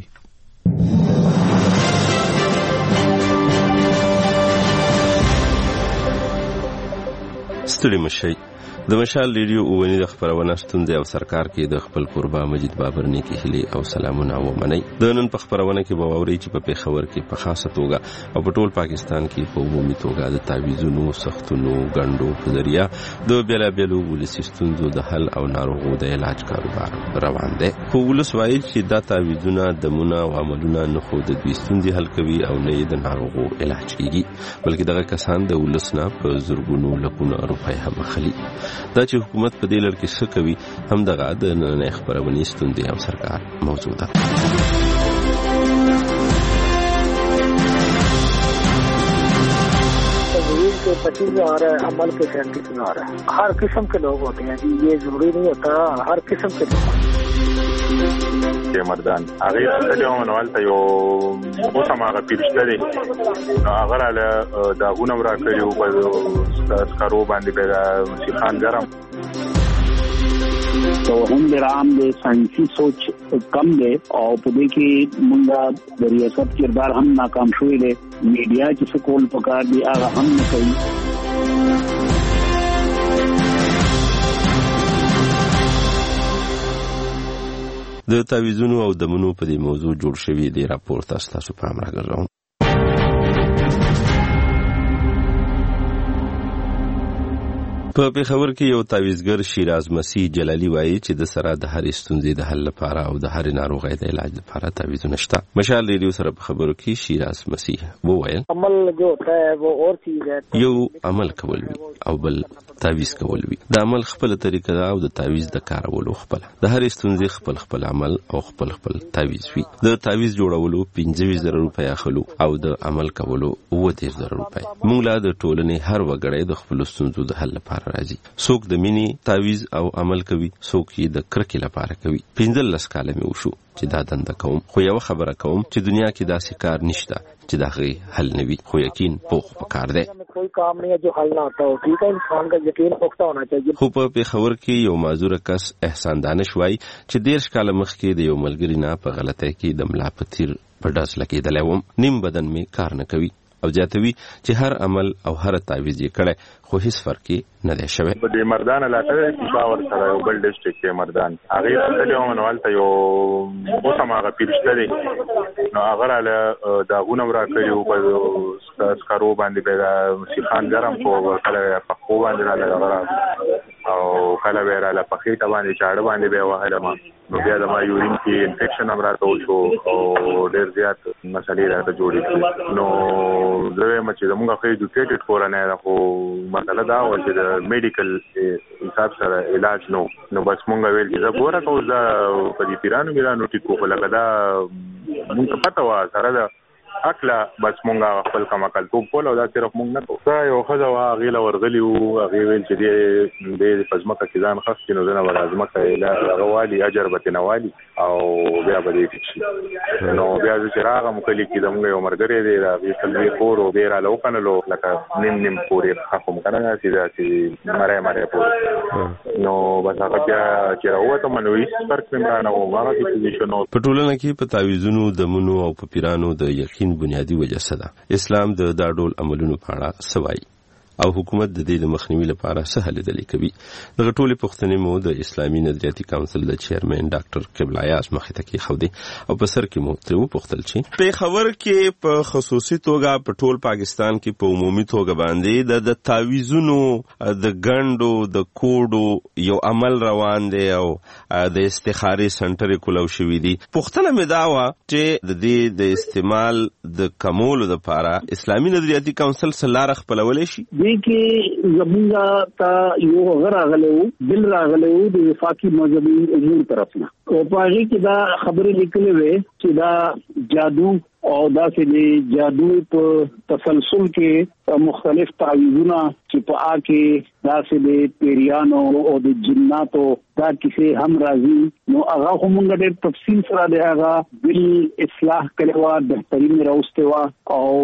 ستړي مشي د مشال ریډیو اونې د خبرونه ستونزې او سرکار کې د خپل قربا مجید بابر نیکی هلي او سلامونه ومني. د نن په خبرونه کې به واوري چې په پیښور کې په خاصه توګه او په ټول پاکستان کې په عمومي توګه د تعویذونو، سختونو، غندو په ذریعہ د بیلابیلو ولسي ستونزو د حل او ناروغو د علاج کاروبار روان دی. خو ولس وایي چې دا تعویذونه، دمونه او عملونه نه خو د دوی ستونزې حل کوي او نه د ناروغو علاج کوي، بلکې دغه کسان د ولس نه په زرګونو لکونو روپۍ هم اخلي. دا چې حکومت په دې لړ کې څه کوي هم دغه د نن خبرونې ستونزې او سرکار موضوع ده. के पच्चीस में आ रहा है, अमल के सैंतीस में आ रहा है. हर किस्म के लोग होते हैं जी, ये जरूरी नहीं होता. हर किस्म के लोग مردان هغه ستړي ونوال ته یو اوس هم هغه پیرشته دي هغه له داغونه ورا کړیو په سکارو باندې به شیخان ګرم تو هم درام د ساينسي سوچ کم دی او په دې کې مونږه د ریاست کردار هم ناکام شوې دي. میډیا چې څه کول پکار دي هغه هم نه کوي. د تعویذونو او دمونو په دې موضوع جوړ شوی دی راپور تاسو تاسو پام راغلم. په پیښور کې یو تعویذګر شیراز مسیح جلالی وایي چې د سره د هر ستونزې د حل لپاره او د هر ناروغۍ د علاج لپاره تعویذونه شته. مشال ریډیو سره په خبرو کې شیراز مسیح وویل عمل جو ہوتا ہے وہ اور چیز ہے. یو عمل کول وی او بل تعویذ کول وی. د عمل خپل طریقه ده او د تعویذ د کارولو خپل. د هر ستونزې خپل خپل عمل او خپل خپل تعویذ وی. د تعویذ جوړولو پنځه زره روپۍ اخلو او د عمل کولو اوه زره روپۍ. موږ لا د ټولنې هر وګړی د خپل ستونزو د حل لپاره لپاره راځي. څوک د مینې تعویز او عمل کوي، څوک یې د کرکې لپاره کوي. پنځلس کاله مې وشو چې دا دنده کوم، خو یو خبره کوم چې دنیا کې داسې کار نشته چې دا غي حل نوي، خو یقین پوخ پکار دی. کوئی کام نہیں ہے جو حل نہ ہوتا ہو. ٹھیک ہے، انسان کا یقین پختہ ہونا چاہیے. خو په پیښور کې یو معذور کس احسان دانش وای چې دیرش کاله مخکې د یو ملګری نه په غلطۍ کې د ملا په تیر په ډز لګېدلی وم. نیم بدن مې کار نه کوي او زیاتوي چې هر عمل او هر تعویض یې کړی خو هیڅ فرق نه دی شوی. په دې مردان علاقه کې باور سره یو بل ډیسټریکټ کې مردان هغه په دې ونوالته یو اوسه ماغه پیرشته دي نو هغه له داغونه ورا کړیو په سکارو باندې به سیخان ګرم کو کله په خو باندې راغله او کله به را له پخېټه باندې چاړه باندې به وهله نو بیا د ما یورین کې انفیکشن هم راته وشو او ډېر زیات مسلې راته جوړې کړې. نو زه وایم چې زموږ خو ایجوکیټډ کورنۍ ده، خو مسله دا وه چې د میډیکل حساب سره علاج نو نو بس مونږ ویل چې زه ګوره کوو زه په دې پیرانو میرانو ټیکو خو لکه دا مونږ ته پته وه سره ده اکله بس مونږ خپل کمکلتوب کول او دا صرف مونږ نه کوو. دا یو ښځه وه هغې له ورغلي وو، هغې ویل چې دې دې په ځمکه کې ځان خښ کړي نو زه نه به دا ځمکه هغه والي اجر به ترې نه والي او بیا به دې ټیک شي. نو بیا زه چې راغم کلي کې زموږ یو ملګری دی د هغې څلوېښت کور و بیا یې راله وکڼلو لکه نیم نیم کور یې پخه کوم که نه داسې داسې مری مری پورې. نو بس هغه بیا چې راووتم نو هېڅ فرق مې رانه و هغسې پوزیشن و. په ټولنه کې په تعویضونو دمونو او په پیرانو د یقین بنیادی وجه څه ده؟ اسلام د دا ډول عملونو په اړه څه وایي او حکومت د دې د مخنیوي لپاره څه هلې ځلې کوي؟ دغه ټولې پوښتنې مو د اسلامي نظریاتي کونسل د چیرمن ډاکټر قبله یاس مخې ته کېښودې او په سر کې مو ترې وپوښتل چې پیښور کې په خصوصي توګه په ټول پاکستان کې په عمومي توګه باندې د تعویضونو د ګنډو د کوډو یو عمل روان دی او د استخارې سنټرې کولو شوي دي. پوښتنه مې دا وه چې د دې د استعمال د کمولو دپاره اسلامي نظریاتي کونسل څه لاره خپلولی شي؟ دې کې زمونږ ته یو هغه راغلی و بل راغلی و د وفاقي مذهبي امور طرف نه او په هغې کې دا خبرې لیکلې وې چې دا جادو او داسې د جادو په تسلسل کې مختلف تعویضونه چې په آ کې داسې د پیریانو او د جناتو دا کیسې هم راځي نو هغه خو مونږ ډېر تفصیل سره د هغه بل اصلاح کړې وه، بهترین راوستې وه او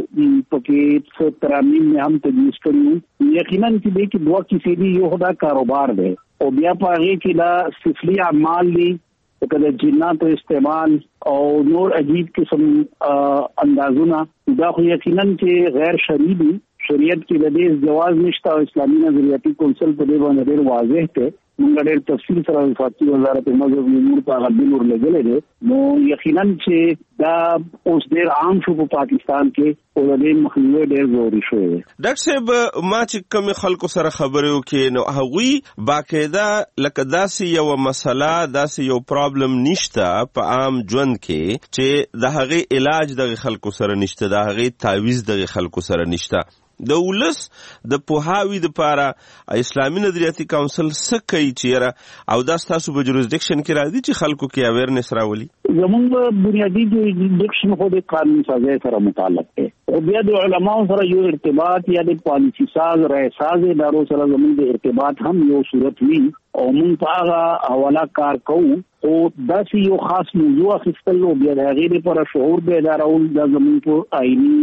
پکې څه ترامیم مې هم تجویز کړي. یقینا چې دې کې دوه کیسې دي، یو دا کاروبار دی او بیا په هغې کې دا سفلي اعمال دي لکه د جناتو استعمال او نور عجیب قسم اندازونه. دا خو یقینا چې غیر شرعي دي، شریعت کې د دې جواز نشته او اسلامي نظریاتي کونسل په دې باندې ډېر واضح دی. مونږ ډېر تفصیل سره وفاقي وزارت مذهبي امور ته هغه بل ورلګلی دی. نو یقینا چې دا اوس ډېر عام شو په پاکستان کې او د دې مخنیوی ډېر ضروري شوی دی. ډاکټر صاحب ما چې کومې خلکو سره خبرې وکړې نو هغوی باقاعده لکه داسې یوه مسله داسې یو پرابلم نشته په عام ژوند کې چې د هغې علاج دغه خلکو سره نشته، د هغې تعویض دغه خلکو سره نشته. د ولس د پوهاوي دپاره اسلامي نظریاتي کونسل څه کوي چې او دا ستاسو په جوریسډکشن کې راځي چې خلکو کې اویرنس راولي؟ زمونږ بنیادي جوریسډکشن خو د قانون سازۍ سره متعلق دی او بیا د علماو سره یو ارتباط یا د پالیسي ساز رای ساز ادارو سره زمونږ د ارتباط هم یو صورت وي او مونږ په هغه حواله کار کوو. خو داسې یو خاص موضوع اخیستل او بیا د هغې لپاره شعور بیدارول دا زمونږ په آئیني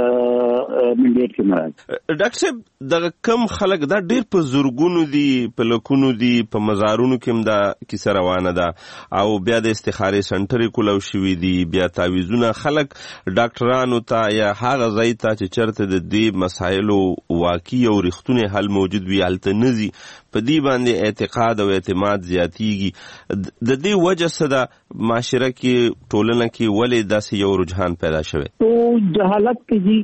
منډیټ کې نه راځي. ډاکټر صاحب دغه کم خلک دا ډېر په زرګونو دي، په لکونو دي، په مزارونو کې هم دا کیسه روانه ده او بیا د استخارې سنټرې کولو شوي دي، بیا تعویضونه خلک ډاکټرانو ته یا هغه ځای ته چې چېرته د دې مسایلو واقعي او رښتونی حل موجود وي هلته نه ځي، په دې باندې اعتقاد او اعتماد زیاتیږي. د دې وجه څه ده معاشره کې ټولنه کې ولې داسې یو رجحان پیدا شوی؟ تو جهالت کې دي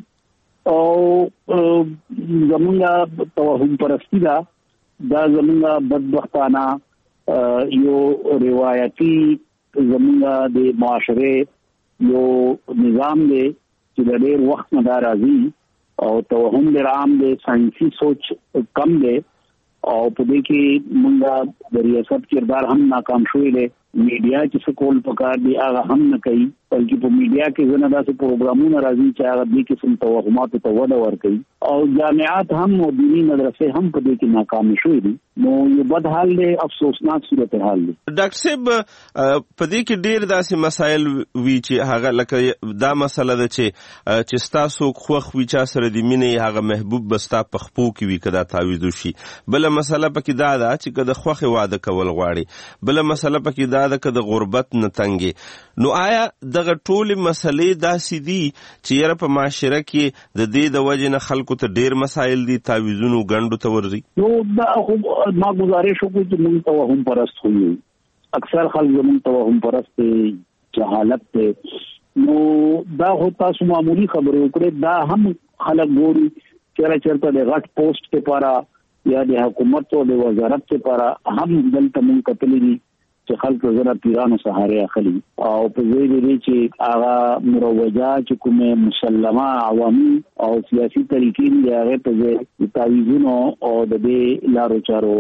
او زمونږ توهم پرستی ده، دا زمونږ بدبختانه یو روایتي زمونږ د معاشرې یو نظام دی چې د ډېر وخت نه دا راځي او توهم ډېر عام دی، ساینسي سوچ کم دی او په دې کې مونږ د ریاست کردار هم ناکام شوی دی میډیا چې څه کول پکار دی هغه هم نه کوي، بلکې په میډیا کې ځنه داسې پروګرامونه راځي چې هغه دې قسم توهماتو ته وده ورکوي، او جامعات هم او دینی مدرسې هم په دې کې ناکام شوي دي. نو یو بد حال دی، افسوسناک صورتحال دی. ډاکټر صاحب په دې کې ډېر داسې مسایل وی چې هغه لکه دا مسله ده چې چې ستاسو خوښ وي چا سره د مینې هغه محبوب به ستا په خپو کې وي که دا تعویض وشي. بله مسله پکې دا ده چې که د خوښې واده کول غواړي، بله مسله پکې دا ده که د غربت نه تنګې. نو آیا دغه ټولې مسلې داسې دي چې یاره په معاشره کې د دې د وجې نه خلکو ته ډېر مسایل دي تعویضونو ګنډو ته ورځي؟ نو دا خو ما گزارش وکړو چې موږ توهم پرست خو یو، اکثر خلک زموږ توهم پرست دی، جهالت دی. نو دا خو تاسو معمولی خبرې وکړې، دا هم خلک ګوري چېرته چېرته د غټ پوسټ لپاره یا د حکومت او د وزارت لپاره هم دلته موږ کتلي دي چې خلک زره پیرانو سهارې اخلي، او په ځای دی چې هغه مروجه چې کومه مسلمه عوامي او سیاسي طریقې دي هغه په ځای د تعویضونو او د دې لارو چارو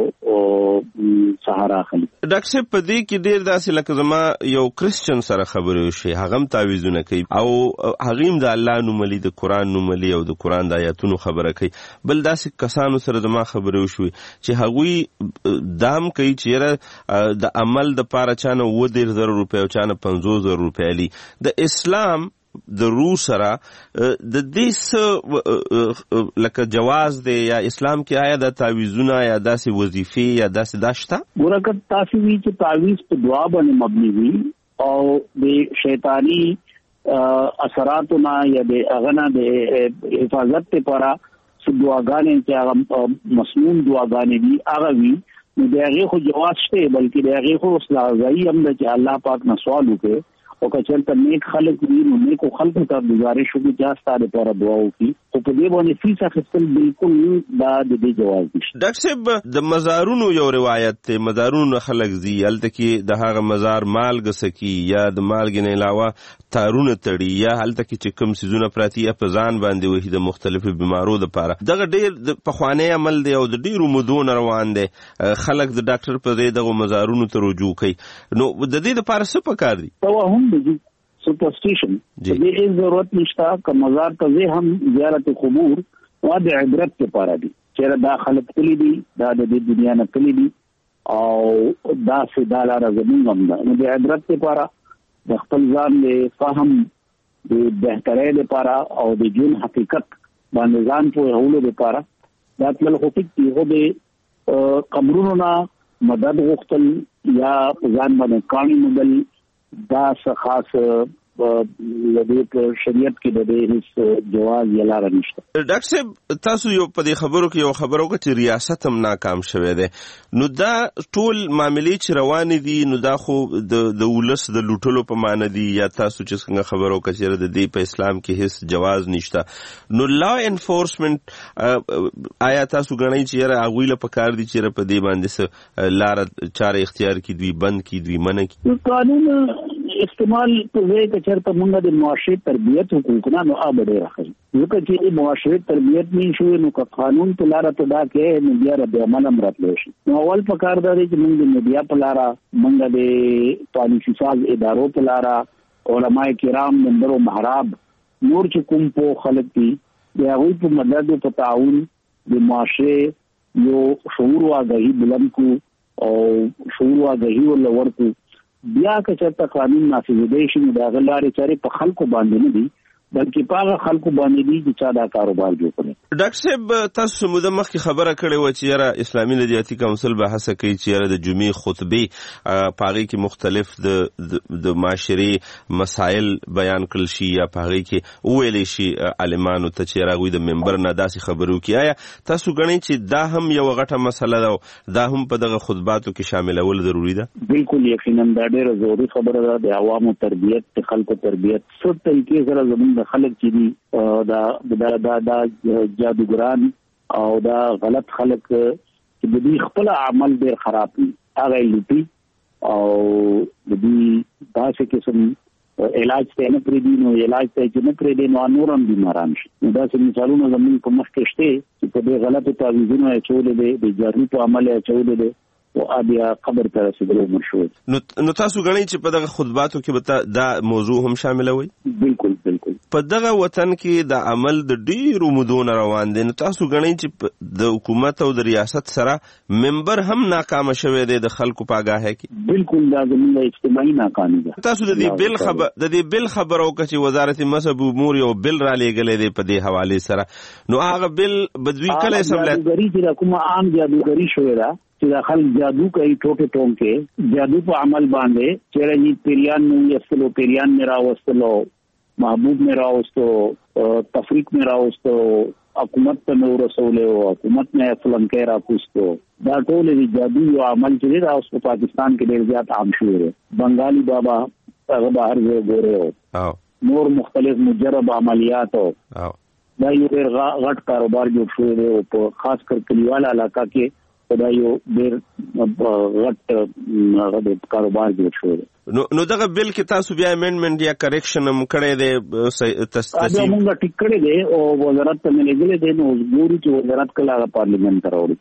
سهارا اخلي. ډاکټر صاحب په دې کې ډېر داسې لکه زما یو کرسچن سره خبرې وشي، هغه هم تعویضونه کوي او هغه هم د الله نوم لري، د قرآن نوم لري او د قرآن د آیاتونو خبره کوي. بل داسې کسانو سره زما خبرې وشوي چې هغوی دام کوي چې د عمل د پاره چانه و دیر زر روپے او چانه پنځوس زر روپے لی. د اسلام د رو سره د دې لکه جواز دی یا اسلام کې آیا د تعویضونه یا داسې وظیفې یا داسې داشته؟ ګورکه تاسو وی چې تعویض په دعا باندې مبني وي او د شیطانی اثراتونه یا د اغنا د حفاظت لپاره څه دعاګانې چې هغه مسنون دعاګانې دي هغه وی، نو د هغې خو جواز شته، بلکې د هغې خو اصلاحځایي هم ده چې الله پاک نه سوال وکړي، او که چېرته نیک خلک وي نو نیکو خلکو ته ګزارش وکړي چې ستا دپاره دعا وکړي، خو په دې باندې فیس اخیستل بالکل دا د دې جواز نشته. ډاکټر صاحب د مزارونو یو روایت دی، مزارونو خلک ځي هلته کې د هغه مزار مالګه سکي یا د مالګې نه علاوه تارونه تړي یا هلته کې چې کوم څیزونه پراته یا په ځان باندې وهي د مختلفو بیمارو دپاره. دغه ډېر د پخوانی عمل دی او د ډېرو مودو نه روان دی، خلک د ډاکټر په ځای دغو مزارونو ته رجوع کوي. نو د دې دپاره څه پکار دي؟ توهم دی، سپرسټیشن، د دې هیڅ ضرورت نشته. که مزار ته ځې هم زیارت قبور او د عبرت لپاره دي، چېرې دا خلک تللي دي، دا د دې دنیا نه تللي دي او داسې دا لاره زموږ هم ده. نو د عبرت لپاره د خپل ځان د فهم د بهترۍ لپاره او د ژوند حقیقت باندې ځان پوهولو لپاره دا تلل خو ټیک دي، خو د قبرونو نه مدد غوښتل یا په ځان باندې کاڼي موندل دا څه خاص لدې په شریعت کې د دې هیڅ جواز یا لاره نشته. ډاکټر صاحب تاسو یو په دې خبرو کې یو خبرو کې چې ریاست هم ناکام شوی دی، نو دا ټول معاملې چې روانې دي نو دا خو د د ولس د لوټلو په معنی دي، یا تاسو چې څنګه خبرو کې چې د دې په اسلام کې هیڅ جواز نشته. نو لا انفورسمنت آیا تاسو غنئ چې یاره هغوی له پکار دي چې په دې باندې لاره چاره اختیار کړي، دوی بند کړي، دوی منع کړي؟ قانون استعمال په ځای کې چېرته موږ د معاشري تربیت حقوق نه نو آب ډېر راخلي، ځکه چې معاشري تربیت نه شوی نو که قانون په لاره ته دا کې نو بیا رد عمل هم راتلی شي. نو اول پکار دا دی چې موږ د میډیا په لاره، موږ د پالیسي ساز ادارو په لاره، علماء کرام، منبر و محراب، نور چې کوم په خلک دي د هغوی په مدد او په تعاون د معاشرې یو شعور او آګاهي بلند کو او شعور او آګاهي ورله ورکو. بیا که چېرته قانون نافذېدی شي نو د هغه لارې چارې په خلکو باندې نه دي، بلکې په هغه خلکو باندې دي چې چا دا کاروبار جوړ کړي. ډاکټر صاحب تاسو موده مخکې خبره کړې وه چې یاره اسلامي نظریاتي کونسل به هڅه کوي چې یاره د جمعې خطبې په هغې کې مختلف د د معاشرې مسایل بیان کړل شي یا په هغې کې وویلی شي عالمانو ته چې یاره هغوی د ممبر نه داسې خبرې وکړي. آیا تاسو ګڼئ چې دا هم یوه غټه مسله ده او دا هم په دغه خطباتو کې شاملول ضروري ده؟ بالکل یقینا دا ډېره ضروري خبره ده. د عوامو تربیت، د خلکو تربیت څه طریقې سره زموږ د خلک چې دي دا دا دا جادوګران او دا غلط خلک چې د دې خپل عمل ډېر خراب دي، هغه لوټي او د دې داسې قسم علاج ته نه پرېږدي، نو علاج ته چې نه پرېږدي نو نور هم بیماران شي. نو داسې مثالونه زموږ په مخ کې شته چې په دې غلطو تعویضونو اچولې دی، د جادو په عمل اچولې دی، او بیا قبر ته رسیدلو مرشو. نو تاسو غنئ چې په دغه خطباتو کې به دا موضوع هم شاملوي؟ بالکل بالکل. په دغه وطن کې د عمل د ډیرو مودونو روان دي، نو تاسو غنئ چې د حکومت او د ریاست سره منبر هم ناکام شوی دی د خلکو په آگاهۍ کې؟ بالکل دا زموږ اجتماعي ناکامي ده. تاسو د دې بل خبر د دې بل خبرو چې وزارت مذهب امور یو بل را لېږلې دی په دې حواله سره، نو هغه بل بدوی کله سملای جادوګری چې کومه عام جادوګری شوې ده چې د خلک جادو کوي ټوټه ټونکه جادو په عمل باندې چیرې پیریان نو یستلو پیریان نه راوستلو محبوب نه راوستو تفریق نه راوستو حکومت ته نو رسولو حکومت نه فلم کې راکوستو دا ټول دی جادو یو عمل چې دا اوس په پاکستان کې ډېر زیات عام شوی دی. بنگالی بابا هغه بهر ځای ګوره او نور مختلف مجرب عملیات او دا یو ډېر غټ کاروبار جوړ شوی دی او په خاص کر کلیواله علاقہ کې دا یو ډېر غټ کاروبار جوړ شوی دی. نو نو دغه بل کې تاسو بیا امندمنت یا کریکشن هم کړی دی؟ تاسو موږ ټیک کړی دی او وزارت ته ملګری دی، نو ګوري چې وزارت کله پارلیمنت ته راوړي.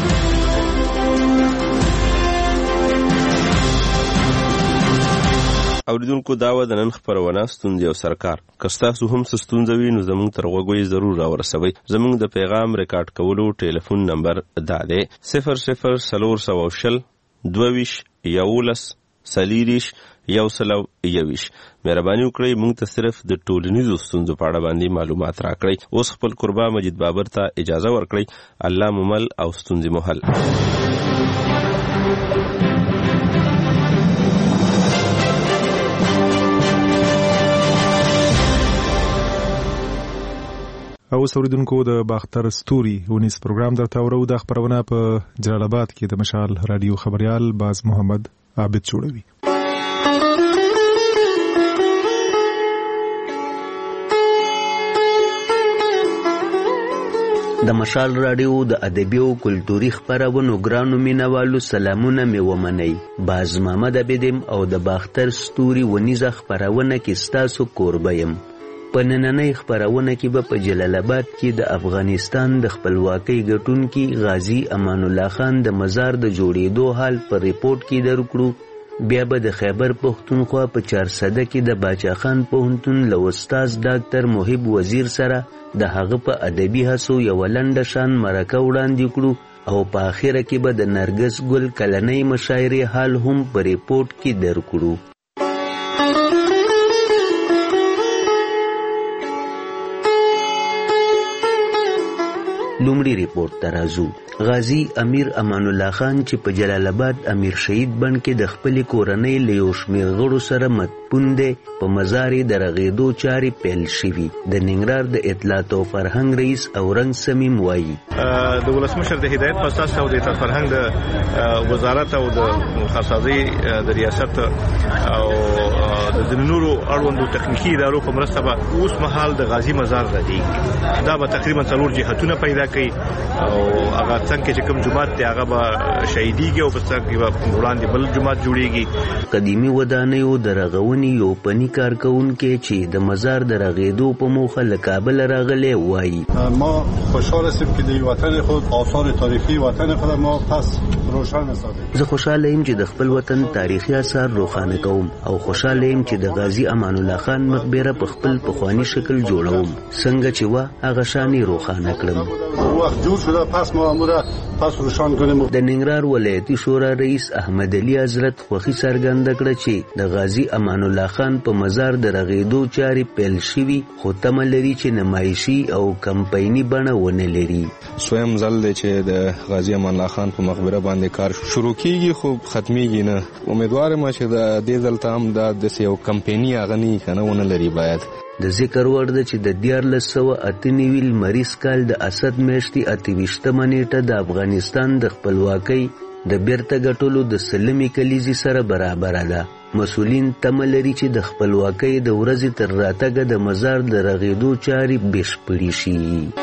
اوریدونکو داوا د نن خبرونه ستونزې او سرکار کستاسو هم ستونزې وي نو زموږ تر غوږی ضرور راورسوي. زموږ د پیغام ریکارډ کولو ټلیفون نمبر دا دی صفر صفر سلور سو شل دویش یولس سلیریش یو سلو یویش. مهرباني وکړئ موږ ته صرف د ټولنیزو ستونزو په اړه باندې معلومات راکړئ. اوس خپل قربا مجید بابر ته اجازه ورکړئ. الله ممل او ستونزې محل. او سوریدونکو د باختر ستوري ونیس پروګرام درته ورو د خبرونه په جلال آباد کې د مشال رادیو خبريال باز محمد عابد جوړوي. د مشال رادیو د ادبي او کلتوري خبرونو ګرانو مینوالو سلامونه مې ومنئ. باز محمد عابدم او د باختر ستوري ونیس خبرونه کې ستاسو کوربه یم. په نننۍ خبرونه کې به په جلال آباد کې د افغانستان د خپلواکۍ ګټونکي غازی امان الله خان د مزار د جوړېدو حال په ریپورت کې درکړو. بیا به د خیبر پښتونخوا په چارسده کې د باچا خان پوهنتون له استاد ډاکټر محب وزیر سره د هغه په ادبي هڅو یوه لنډه شان مرکه وړاندې کړو او په آخره کې به د نرګس ګل کلنۍ مشاعرې حال هم په ریپورت کې درکړو. لومړی ریپورت ته راځو. غازی امیر امان الله خان چې په جلال آباد امیر شهید بڼ کې د خپلې کورنۍ له یو شمېر غړو سره مدفون دی په مزار یې د رغېدو چارې پیل شوي. د ننګرهار د اطلاعات او فرهنګ رئیس اورنګ سمیم وایي د ولسمشر د هدایت په اساس او د اطلاعات فرهنګ د وزارت او د خاصازي د ریاست او د نورو اړوندو تخنیکی ادارو په مرسته به اوس مهال د غازی مزار راځي. دا به تقریبا څلور جهتونه پیدا کوي او هغه څنګه چې کوم جماعت دی هغه به شهیدیږي او په څنګه به وړاندې بل جماعت جوړیږي. قدیمی ودانیو د رغونې یو پنی کارکونکي چې د مزار د رغېدو په موخه له کابل راغلی وایي ما خوشحال هستیم که د وطن خود آثار تاریخی وطن خود ما پس روشن سازیم. زه خوشاله یم چې د خپل وطن تاریخي آثار روښانه کوم او خوشاله یم چې د غازی امان الله خان مقبره په خپل پخوانی شکل جوړوم څنګه چې وا هغه شانې روښانه کړم. وخت جوړ شده پس ما اموره پس روشن کنیم. د ننګرهار ولایتي شورا رئیس احمد علي حضرت خوښي څرګنده کړه چې د غازی امان الله خان په مزار د رغېدو چارې پیل شوي خو تمه لري چې نمایشي او کمپایني بڼه ونه لري. سویم ځل دی چې د غازی امان الله خان په مقبره باندې کار شروع کیږي خو ختمیږي نه. امیدوار یم چې د دې ځل ته هم دا داسې یو کمپایني هغه نه کنه ونه لري. باید د ذکر وړ ده چې د دیارلس سوه اته نوي لمریز کال د اسد میاشتې اته ویشتمه نیټه د افغانستان د خپلواکۍ د بیرته ګټلو د سلمې کلیزې سره برابره ده. مسؤلین تمه لري چې د خپلواکۍ د ورځې تر راتګه د مزار د رغېدو چارې بشپړې شي.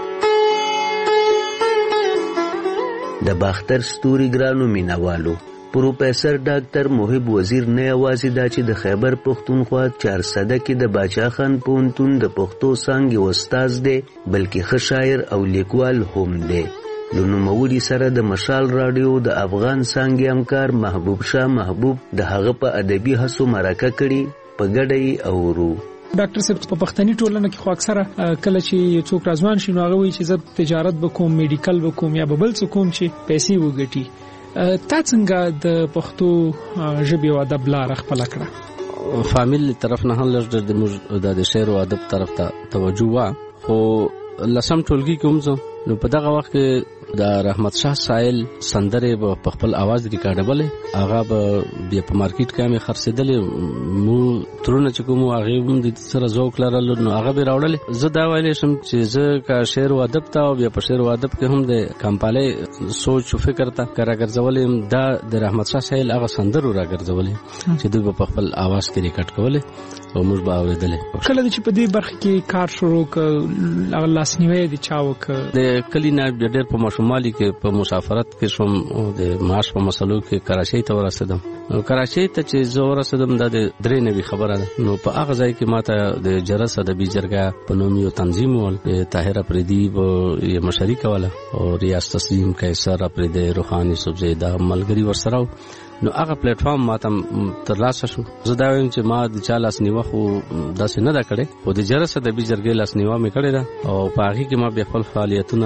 د باختر ستوري ګرانو مینوالو پروفیسر ډاکټر محب وزیر نه یوازې دا چې د خیبر پښتونخوا چارسده کې د باچا خان پوهنتون د پښتو څانګې استاد دی بلکې ښه شاعر او لیکوال هم دی. له نوموړي سره د مشال راډیو د افغان څانګې همکار محبوب شاه محبوب د هغه په ادبي هڅو مرکه کړي په ګډه یې اورو. ډاکټر صاحب په پښتني ټولنه کې خو اکثره کله چې څوک راځوان شي نو هغه وایي چې زه تجارت وکوم، میډیکل وکوم یا بل څه کوم چې پیسې وګټي. تا څنګه د پښتو ژبې او ادب لار خپل کړه؟ فامیل طرف نه هم لږ د شعر او ادب طرف ته توجه وا، خو لسم ټولګي کوم زه نو په دغه وخت کې د رحمت شاه سایل سندره په خپل आवाज ریکارډبل هغه به بیا په مارکیټ کې مې خرڅېدل. مو ترونه چې کوم هغه هم د سره ذوق لرل نو هغه به راوړل. زه دا ویلې شم چې زه کا شعر او ادب ته او بیا په شعر او ادب کې هم د کمپاله سوچ او فکر ته راګرځولم. دا د رحمت شاه سایل هغه سندره راګرځولې چې دوی په خپل आवाज کې ریکارډ کولې او موږ به اورېدل. کله چې په دې برخه کې کار شروع ک هغه لاسنیوي د چاوک د کلینا ډېر په ماشومالي کې په مسافرت کې شوم د معاش په مسلو کې کراچۍ ته ورسېدم. کراچۍ ته چې زه ورسېدم دا د درې نوي خبره ده نو په هغه ځای کې ماته د جرس ادبي جرګه په نوم یو تنظیم ول طاهر افریدي یې مشري کوله او ریاض تسلیم قیصر افریدي روحاني صبزیده ملګری ورسره نو هغه پلیټ فارم ماته ترلاسه شو. زه دا وایم چې ما د چا لاس نیوه خو داسې نه ده کړې، خو د جرس ادبي جرګې لاس نیوه مې کړې ده او په هغې کې ما بیا خپل فعالیتونه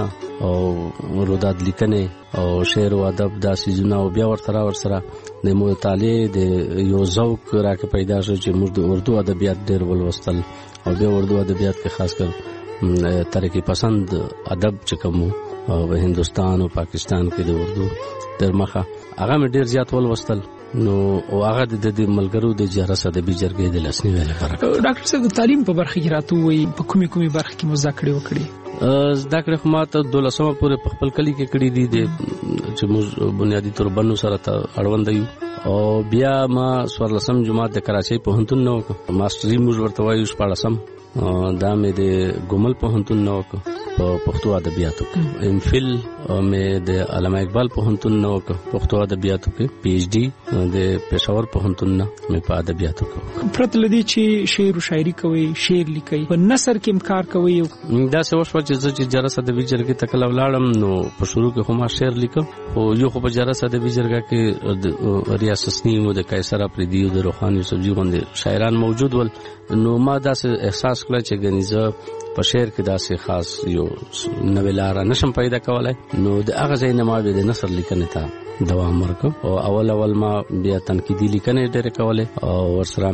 او روداد لیکنې او شعر او ادب دا سیزونه او بیا ورسره ورسره د مطالعې د یو ذوق راکې پیدا شو چې موږ د اردو ادبیات ډېر ولوستل او بیا اردو ادبیات کې خاص کر ترقی پسند ادب چې کوم او هندوستان او پاکستان کې د اردو تر مخه هغه مې ډېر زیات ولوستل نو او هغه د دې ملګرو د جرس ادبي جرګې د لاسنیوي لپاره. ډاکټر صاحب د تعلیم په برخه کې راته وایي په کومې کومې برخه کې مو زده کړې وکړې؟ زده کړې خو ما ته دولسمه پورې په خپل کلي کې کړې دي چې موږ بنیادي طور بنو سره ته اړوند یو او بیا ما څوارلسم جماعت د کراچۍ پوهنتون نه وکړه. ماسټري موږ ورته وایو شپاړسم دا مې د ګومل پوهنتون نه وکړه په پښتو ادبیاتو کې. ام فل مې د علامه اقبال پوهنتون نه وکړه پښتو ادبیاتو کې. پی ایچ ډي د پېښور پوهنتون نه مې په ادبیاتو کې. پرته له دې چې شعر او شاعري کوي، شعر لیکي، په نثر کې کار کوي، دا څه وشو چې زه چې جرس ادبي جرګې ته کله ولاړم نو په شروع کې خو ما شعر لیکم، خو یو خو په جرس ادبي جرګه کې ریاض تسنیم او د قیصر افریدي او د روحاني صبزي غوندې شاعران موجود ول نو ما داسې احساس کړ چې ګنې زه په شعر کې داسې خاص یو نوې لاره نشم پیدا کولای. نو د هغه ځای نه ما بیا د نثر لیکنې ته دوام ورکړ او اول اول ما بیا تنقیدي لیکنې ډېرې کولې او ورسره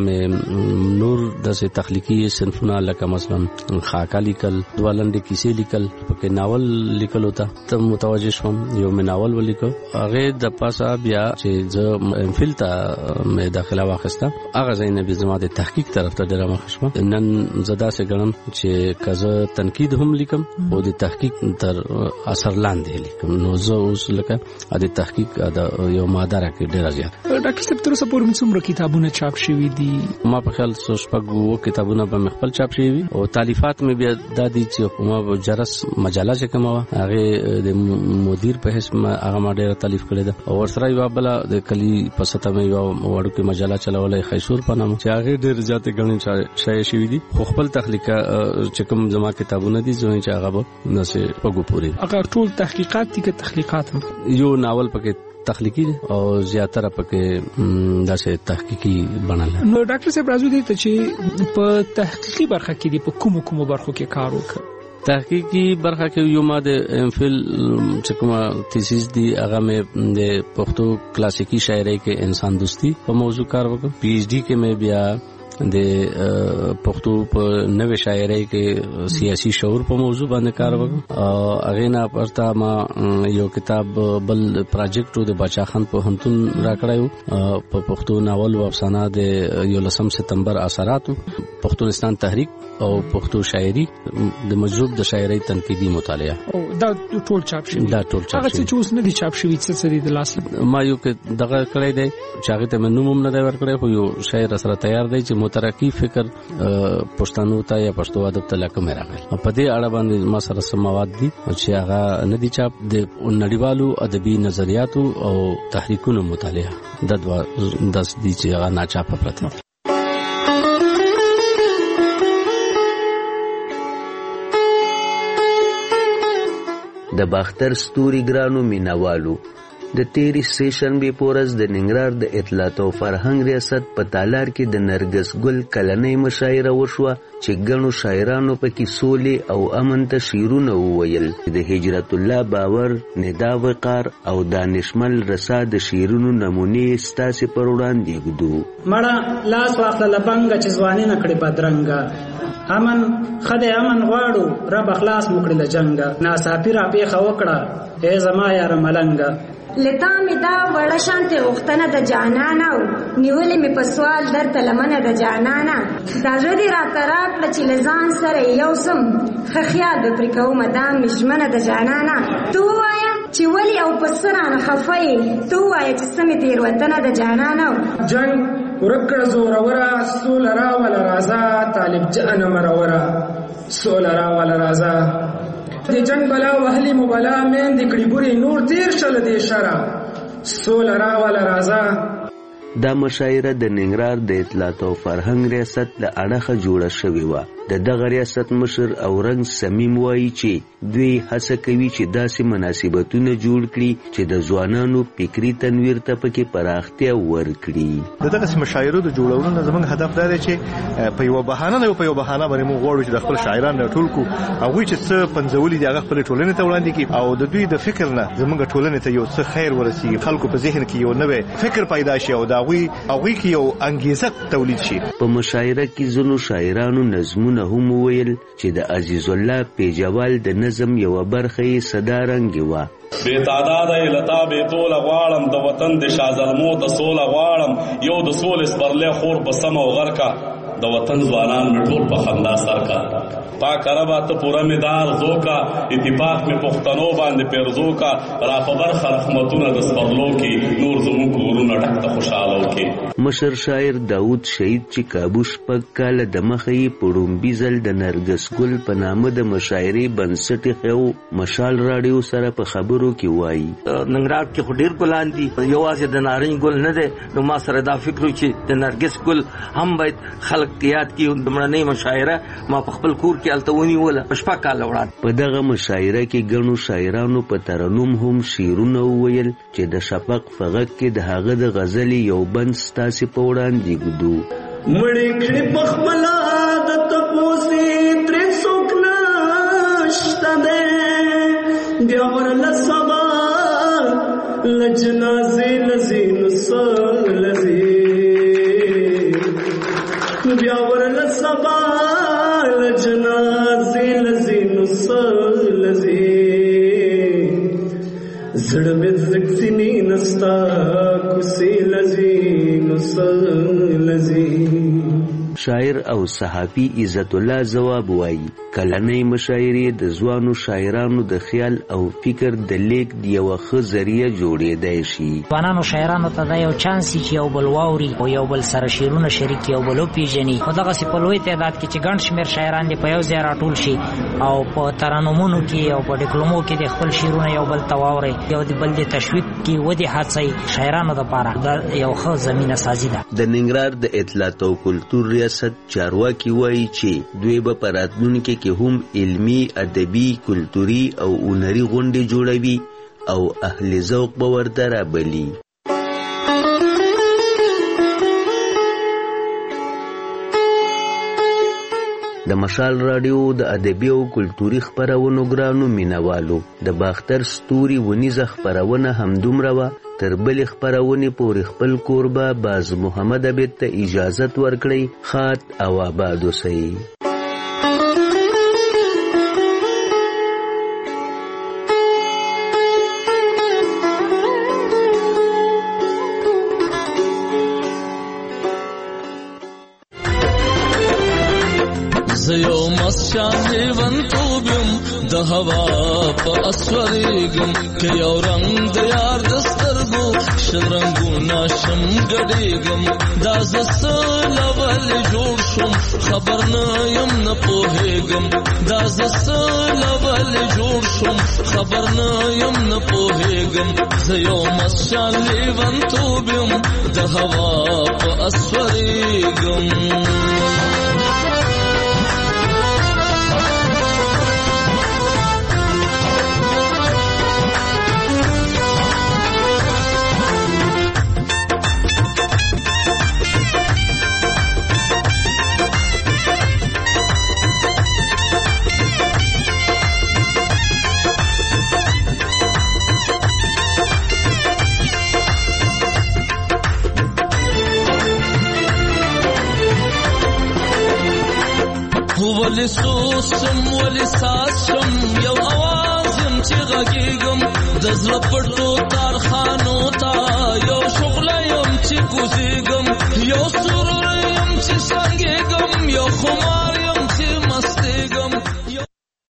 مې نور داسې تخلیقي صنفونه لکه مثلا خاکه لیکل، دوه لنډې کیسې لیکل، پکې ناول لیکلو ته متوجه شوم. یو مې ناول ولیکه هغې د پاسه بیا چې زه ام فل ته مې داخله واخیسته هغه ځای نه بیا زما د تحقیق طرف ته ډېره مخه شوه. نن زه داسې ګڼم چې که زه تنقید هم لیکم او د تحقیق تر اثر لاندې لیکم نو زه اوس لکه د تحقیق دا یو ماده راکې ډېره زیات. ډاکټر صاحب تر اوسه پورې څومره کتابونه چاپ شوي دي؟ ما په خیال څو شپږ اووه کتابونه به مې خپل چاپ شوي وي او تالیفات مې بیا دا دي چې ما به جرس مجله چې کومه وه هغې د مدیر په حیث هغه ما ډېره تالیف کړې ده او ورسره یوه بله د کلي په سطحه مې یوه وړوکې مجله چلولی خیسور په نامه چې هغې ډېرې زیاتې ګڼې شایع شوي دي، خو خپل تخلیقه چې کوم زما کتابونه دي زه چې هغه به داسې شپږو پورې هغه ټول تحقیقات دي که تخلیقات هم؟ یو ناول پکې تخلیقي دي او زیاتره پکې داسې تحقیقي بڼه لري. نو ډاکټر صاحب راځو دې ته چې په تحقیقي برخه کې دي په کومو کومو برخو کې کار وکړ؟ تحقیقی برخه کې یو ما د ام فل چې کومه تیسیس دی هغه مې د پښتو کلاسیکی شاعرۍ کې انسان دوستی په موضوع کار وکړ. پی ایچ ډي کې مې بیا د پښتو په نوې شاعرۍ کې سیاسي شعور په موضوع باندې کار وکړ او هغې نه پرته ما یو کتاب بل پراجیکټ د باچا خان پوهنتون راکړی په پښتو ناول او افسانه د یولسم ستمبر اثراتو، پښتونستان تحریک او پښتو شاعري د مجذوب د شاعرۍ تنقیدي مطالعه. او دا ټول چاپ شوی؟ دا ټول چاپ شوی. هغه چې اوس نه دي چاپ شوی څه څه دي د لاس؟ ما یو کې دغه کړی دی چې هغې ته مې نوم هم نه دی ورکړی، خو یو شاعر سره تیار دی چې مترقی فکر پښتنو ته یا پښتو ادب ته لکه مې راغلی په دې اړه باندې ما سره سم مواد دي چې هغه ندي چاپ د نړیوالو ادبي نظریاتو او تحریکونو مطالعه د دوا داس دي چې هغه ناچاپه پرته د باختر ستوري ګرانو مینوالو د تیری سیشن به پورز د ننګرهار د اطلاعات او فرهنګ ریاست په تالار کې د نرګس ګل کلنۍ مشاعره وشوه چې ګڼو شاعرانو پکې سولې او امن ته شعرونه وویل د هجرت الله باور ندا وقار او دانشمل رسا د شعرونو نمونې ستاسو پر وړاندې ګدو مړه لاس واخله لبنګ چې ځواني نکړي بدرنګا امن خدای امن غواړو رب اخلاص مکړي لجنګا ناصافي را پیخه وکړه ای زما یار ملنګا لتا می دا وړه شانته وختنه د جانانا نیولې می په سوال درته لمنه د جانانا دا ژوندې را تراکله چې لزان سره یو سم خخیال به پر کوم مدام مشمنه د جانانا تو وایا چې ولی او پسرانه خفای تو وایا چې سمې تیر وطن د جانانا جنگ ورکړ زور ورا سول را ول رازا طالب جان مرورا سول را ول رازا د جنگ بلا وهلی مبلا مین د کړي بوري نور تیر شل دی شرا سول را ول رازا دا مشاعره د ننګرهار د اطلاعات او فرهنګ ریاست له اړخه جوړه شوې و د دغه ریاست مشر او رنګ سمیم وایي چې دوی هڅه کوي چې داسې مناسبتونه جوړ کړي چې د ځوانانو فکری تنویر ته پکې پراختیا ورکړي د دغه مشاعرو د جوړولو زموږ هدف دا دی چې په یو بهانه نه په یو بهانه باندې موږ غواړو چې د خپل شاعران راټول کړو هغه چې څه پنځولي دي هغه خپل ټولنې ته وړاندې کړي او د دوی د فکر نه زموږ ټولنې ته یو څه خیر ورسي خلکو په ذهن کې یو نوې فکر پیدا شي او دا غوي هغه کې یو انګیزه تولید شي په مشاعره کې زنو شاعرانو نظمونه هم ویل چې د عزیز الله پیجوال د نظم یو برخه یې صدارنګ و بے تعداد لتا بے طول غواړم د وطن د شازلمو د سول غواړم یو د سول سپرله خور په سم او غر کا د وطن ځوانان مټول په خندا سر کا پاک ربا ته پورا میدار زوکا اتفاق می پختنو باندې پیرزو کا را خبر رحمتونه د سپرلو کې نور زمو کورونه ډک ته خوشاله وکي مشر شاعر داوود شهید چې کابوش پک کال د مخې پړوم بیزل د نرګس ګل په نامه د مشاعرې بنسټ خو مشال رادیو سره په خبرو کې وایي ننګرهار کې خډیر ګلان دي یوازې د نارنج ګل نه ده نو ما سره دا فکر چې د نرګس ګل هم باید خلک یاد کړي د مړنۍ مشاعره ما په خپل کور کې التونی ولا پښپا کال وړاند په دغه مشاعره کې ګڼو شاعرانو په ترنم هم شعرونه ویل چې د شفق فغک کې د هغه د غزل یو بند ستاسو په وړاندې ګدو مړې کړي پخپلا د تپوسي تر څوکنا شته ده بیا ورل سبا لجنازې لزین سلزي بیا ورل سبا لجنازې لزین سلزي زړه مې زکسینې نستا کوسي لزین سلزي شاعر او صحافي عزت الله جواب وایي کلنۍ مشاعرې د ځوانو شاعرانو د خیال او فکر د لیک د یو ښه ذریعہ جوړېدای شي ځوانانو شاعرانو ته دا یو چانس چې یو بل واوري او یو بل سره شعرونه شریک یو بل پیژني او دغه په لوی تعداد کې چې ګڼ شمېر شاعران دي په یو ځای راټول شي او په ترانومونو کې او په ډیپلومو کې د خپل شعرونه یو بل تواوري یو د بل د تشویق کې ودی هڅي شاعرانو لپاره دا یو ښه زمينه سازي ده د ننګرهار د اطلاعات او کلتور ریاست چارواکي وایي چې دوی به په راتلونکي کې هم علمي ادبي کلتوري او هنري غونډې جوړوي او اهل ذوق به ورته رابلي د مشال رادیو د ادبي او کلتوري خبرونو ګرانو مینوالو د باختر ستوري ونیزه خبرونه همدومره وه تر بلې خبرونې پورې خپل کوربه باز محمد عبید ته اجازت ورکړئ خات او آباد اوسئ زيو مسشان لیونتوب یم د هوا په اسوریږم که یو رنګ د یار د سترګو شل رنګونه شم ګډېږم دا زه څه له ولې جوړ شوم خبر نه یم نه پوهېږم دا زه څه له ولې جوړ شوم خبر نه یم نه پوهېږم زه یو مسشان لیونتوب یم د هوا په اسوریږم ولی سوسم ولی ساسم یو آواز یم چې غږیږم د زړه پټو کارخانو ته یو شغله یم چې کوزیږم یو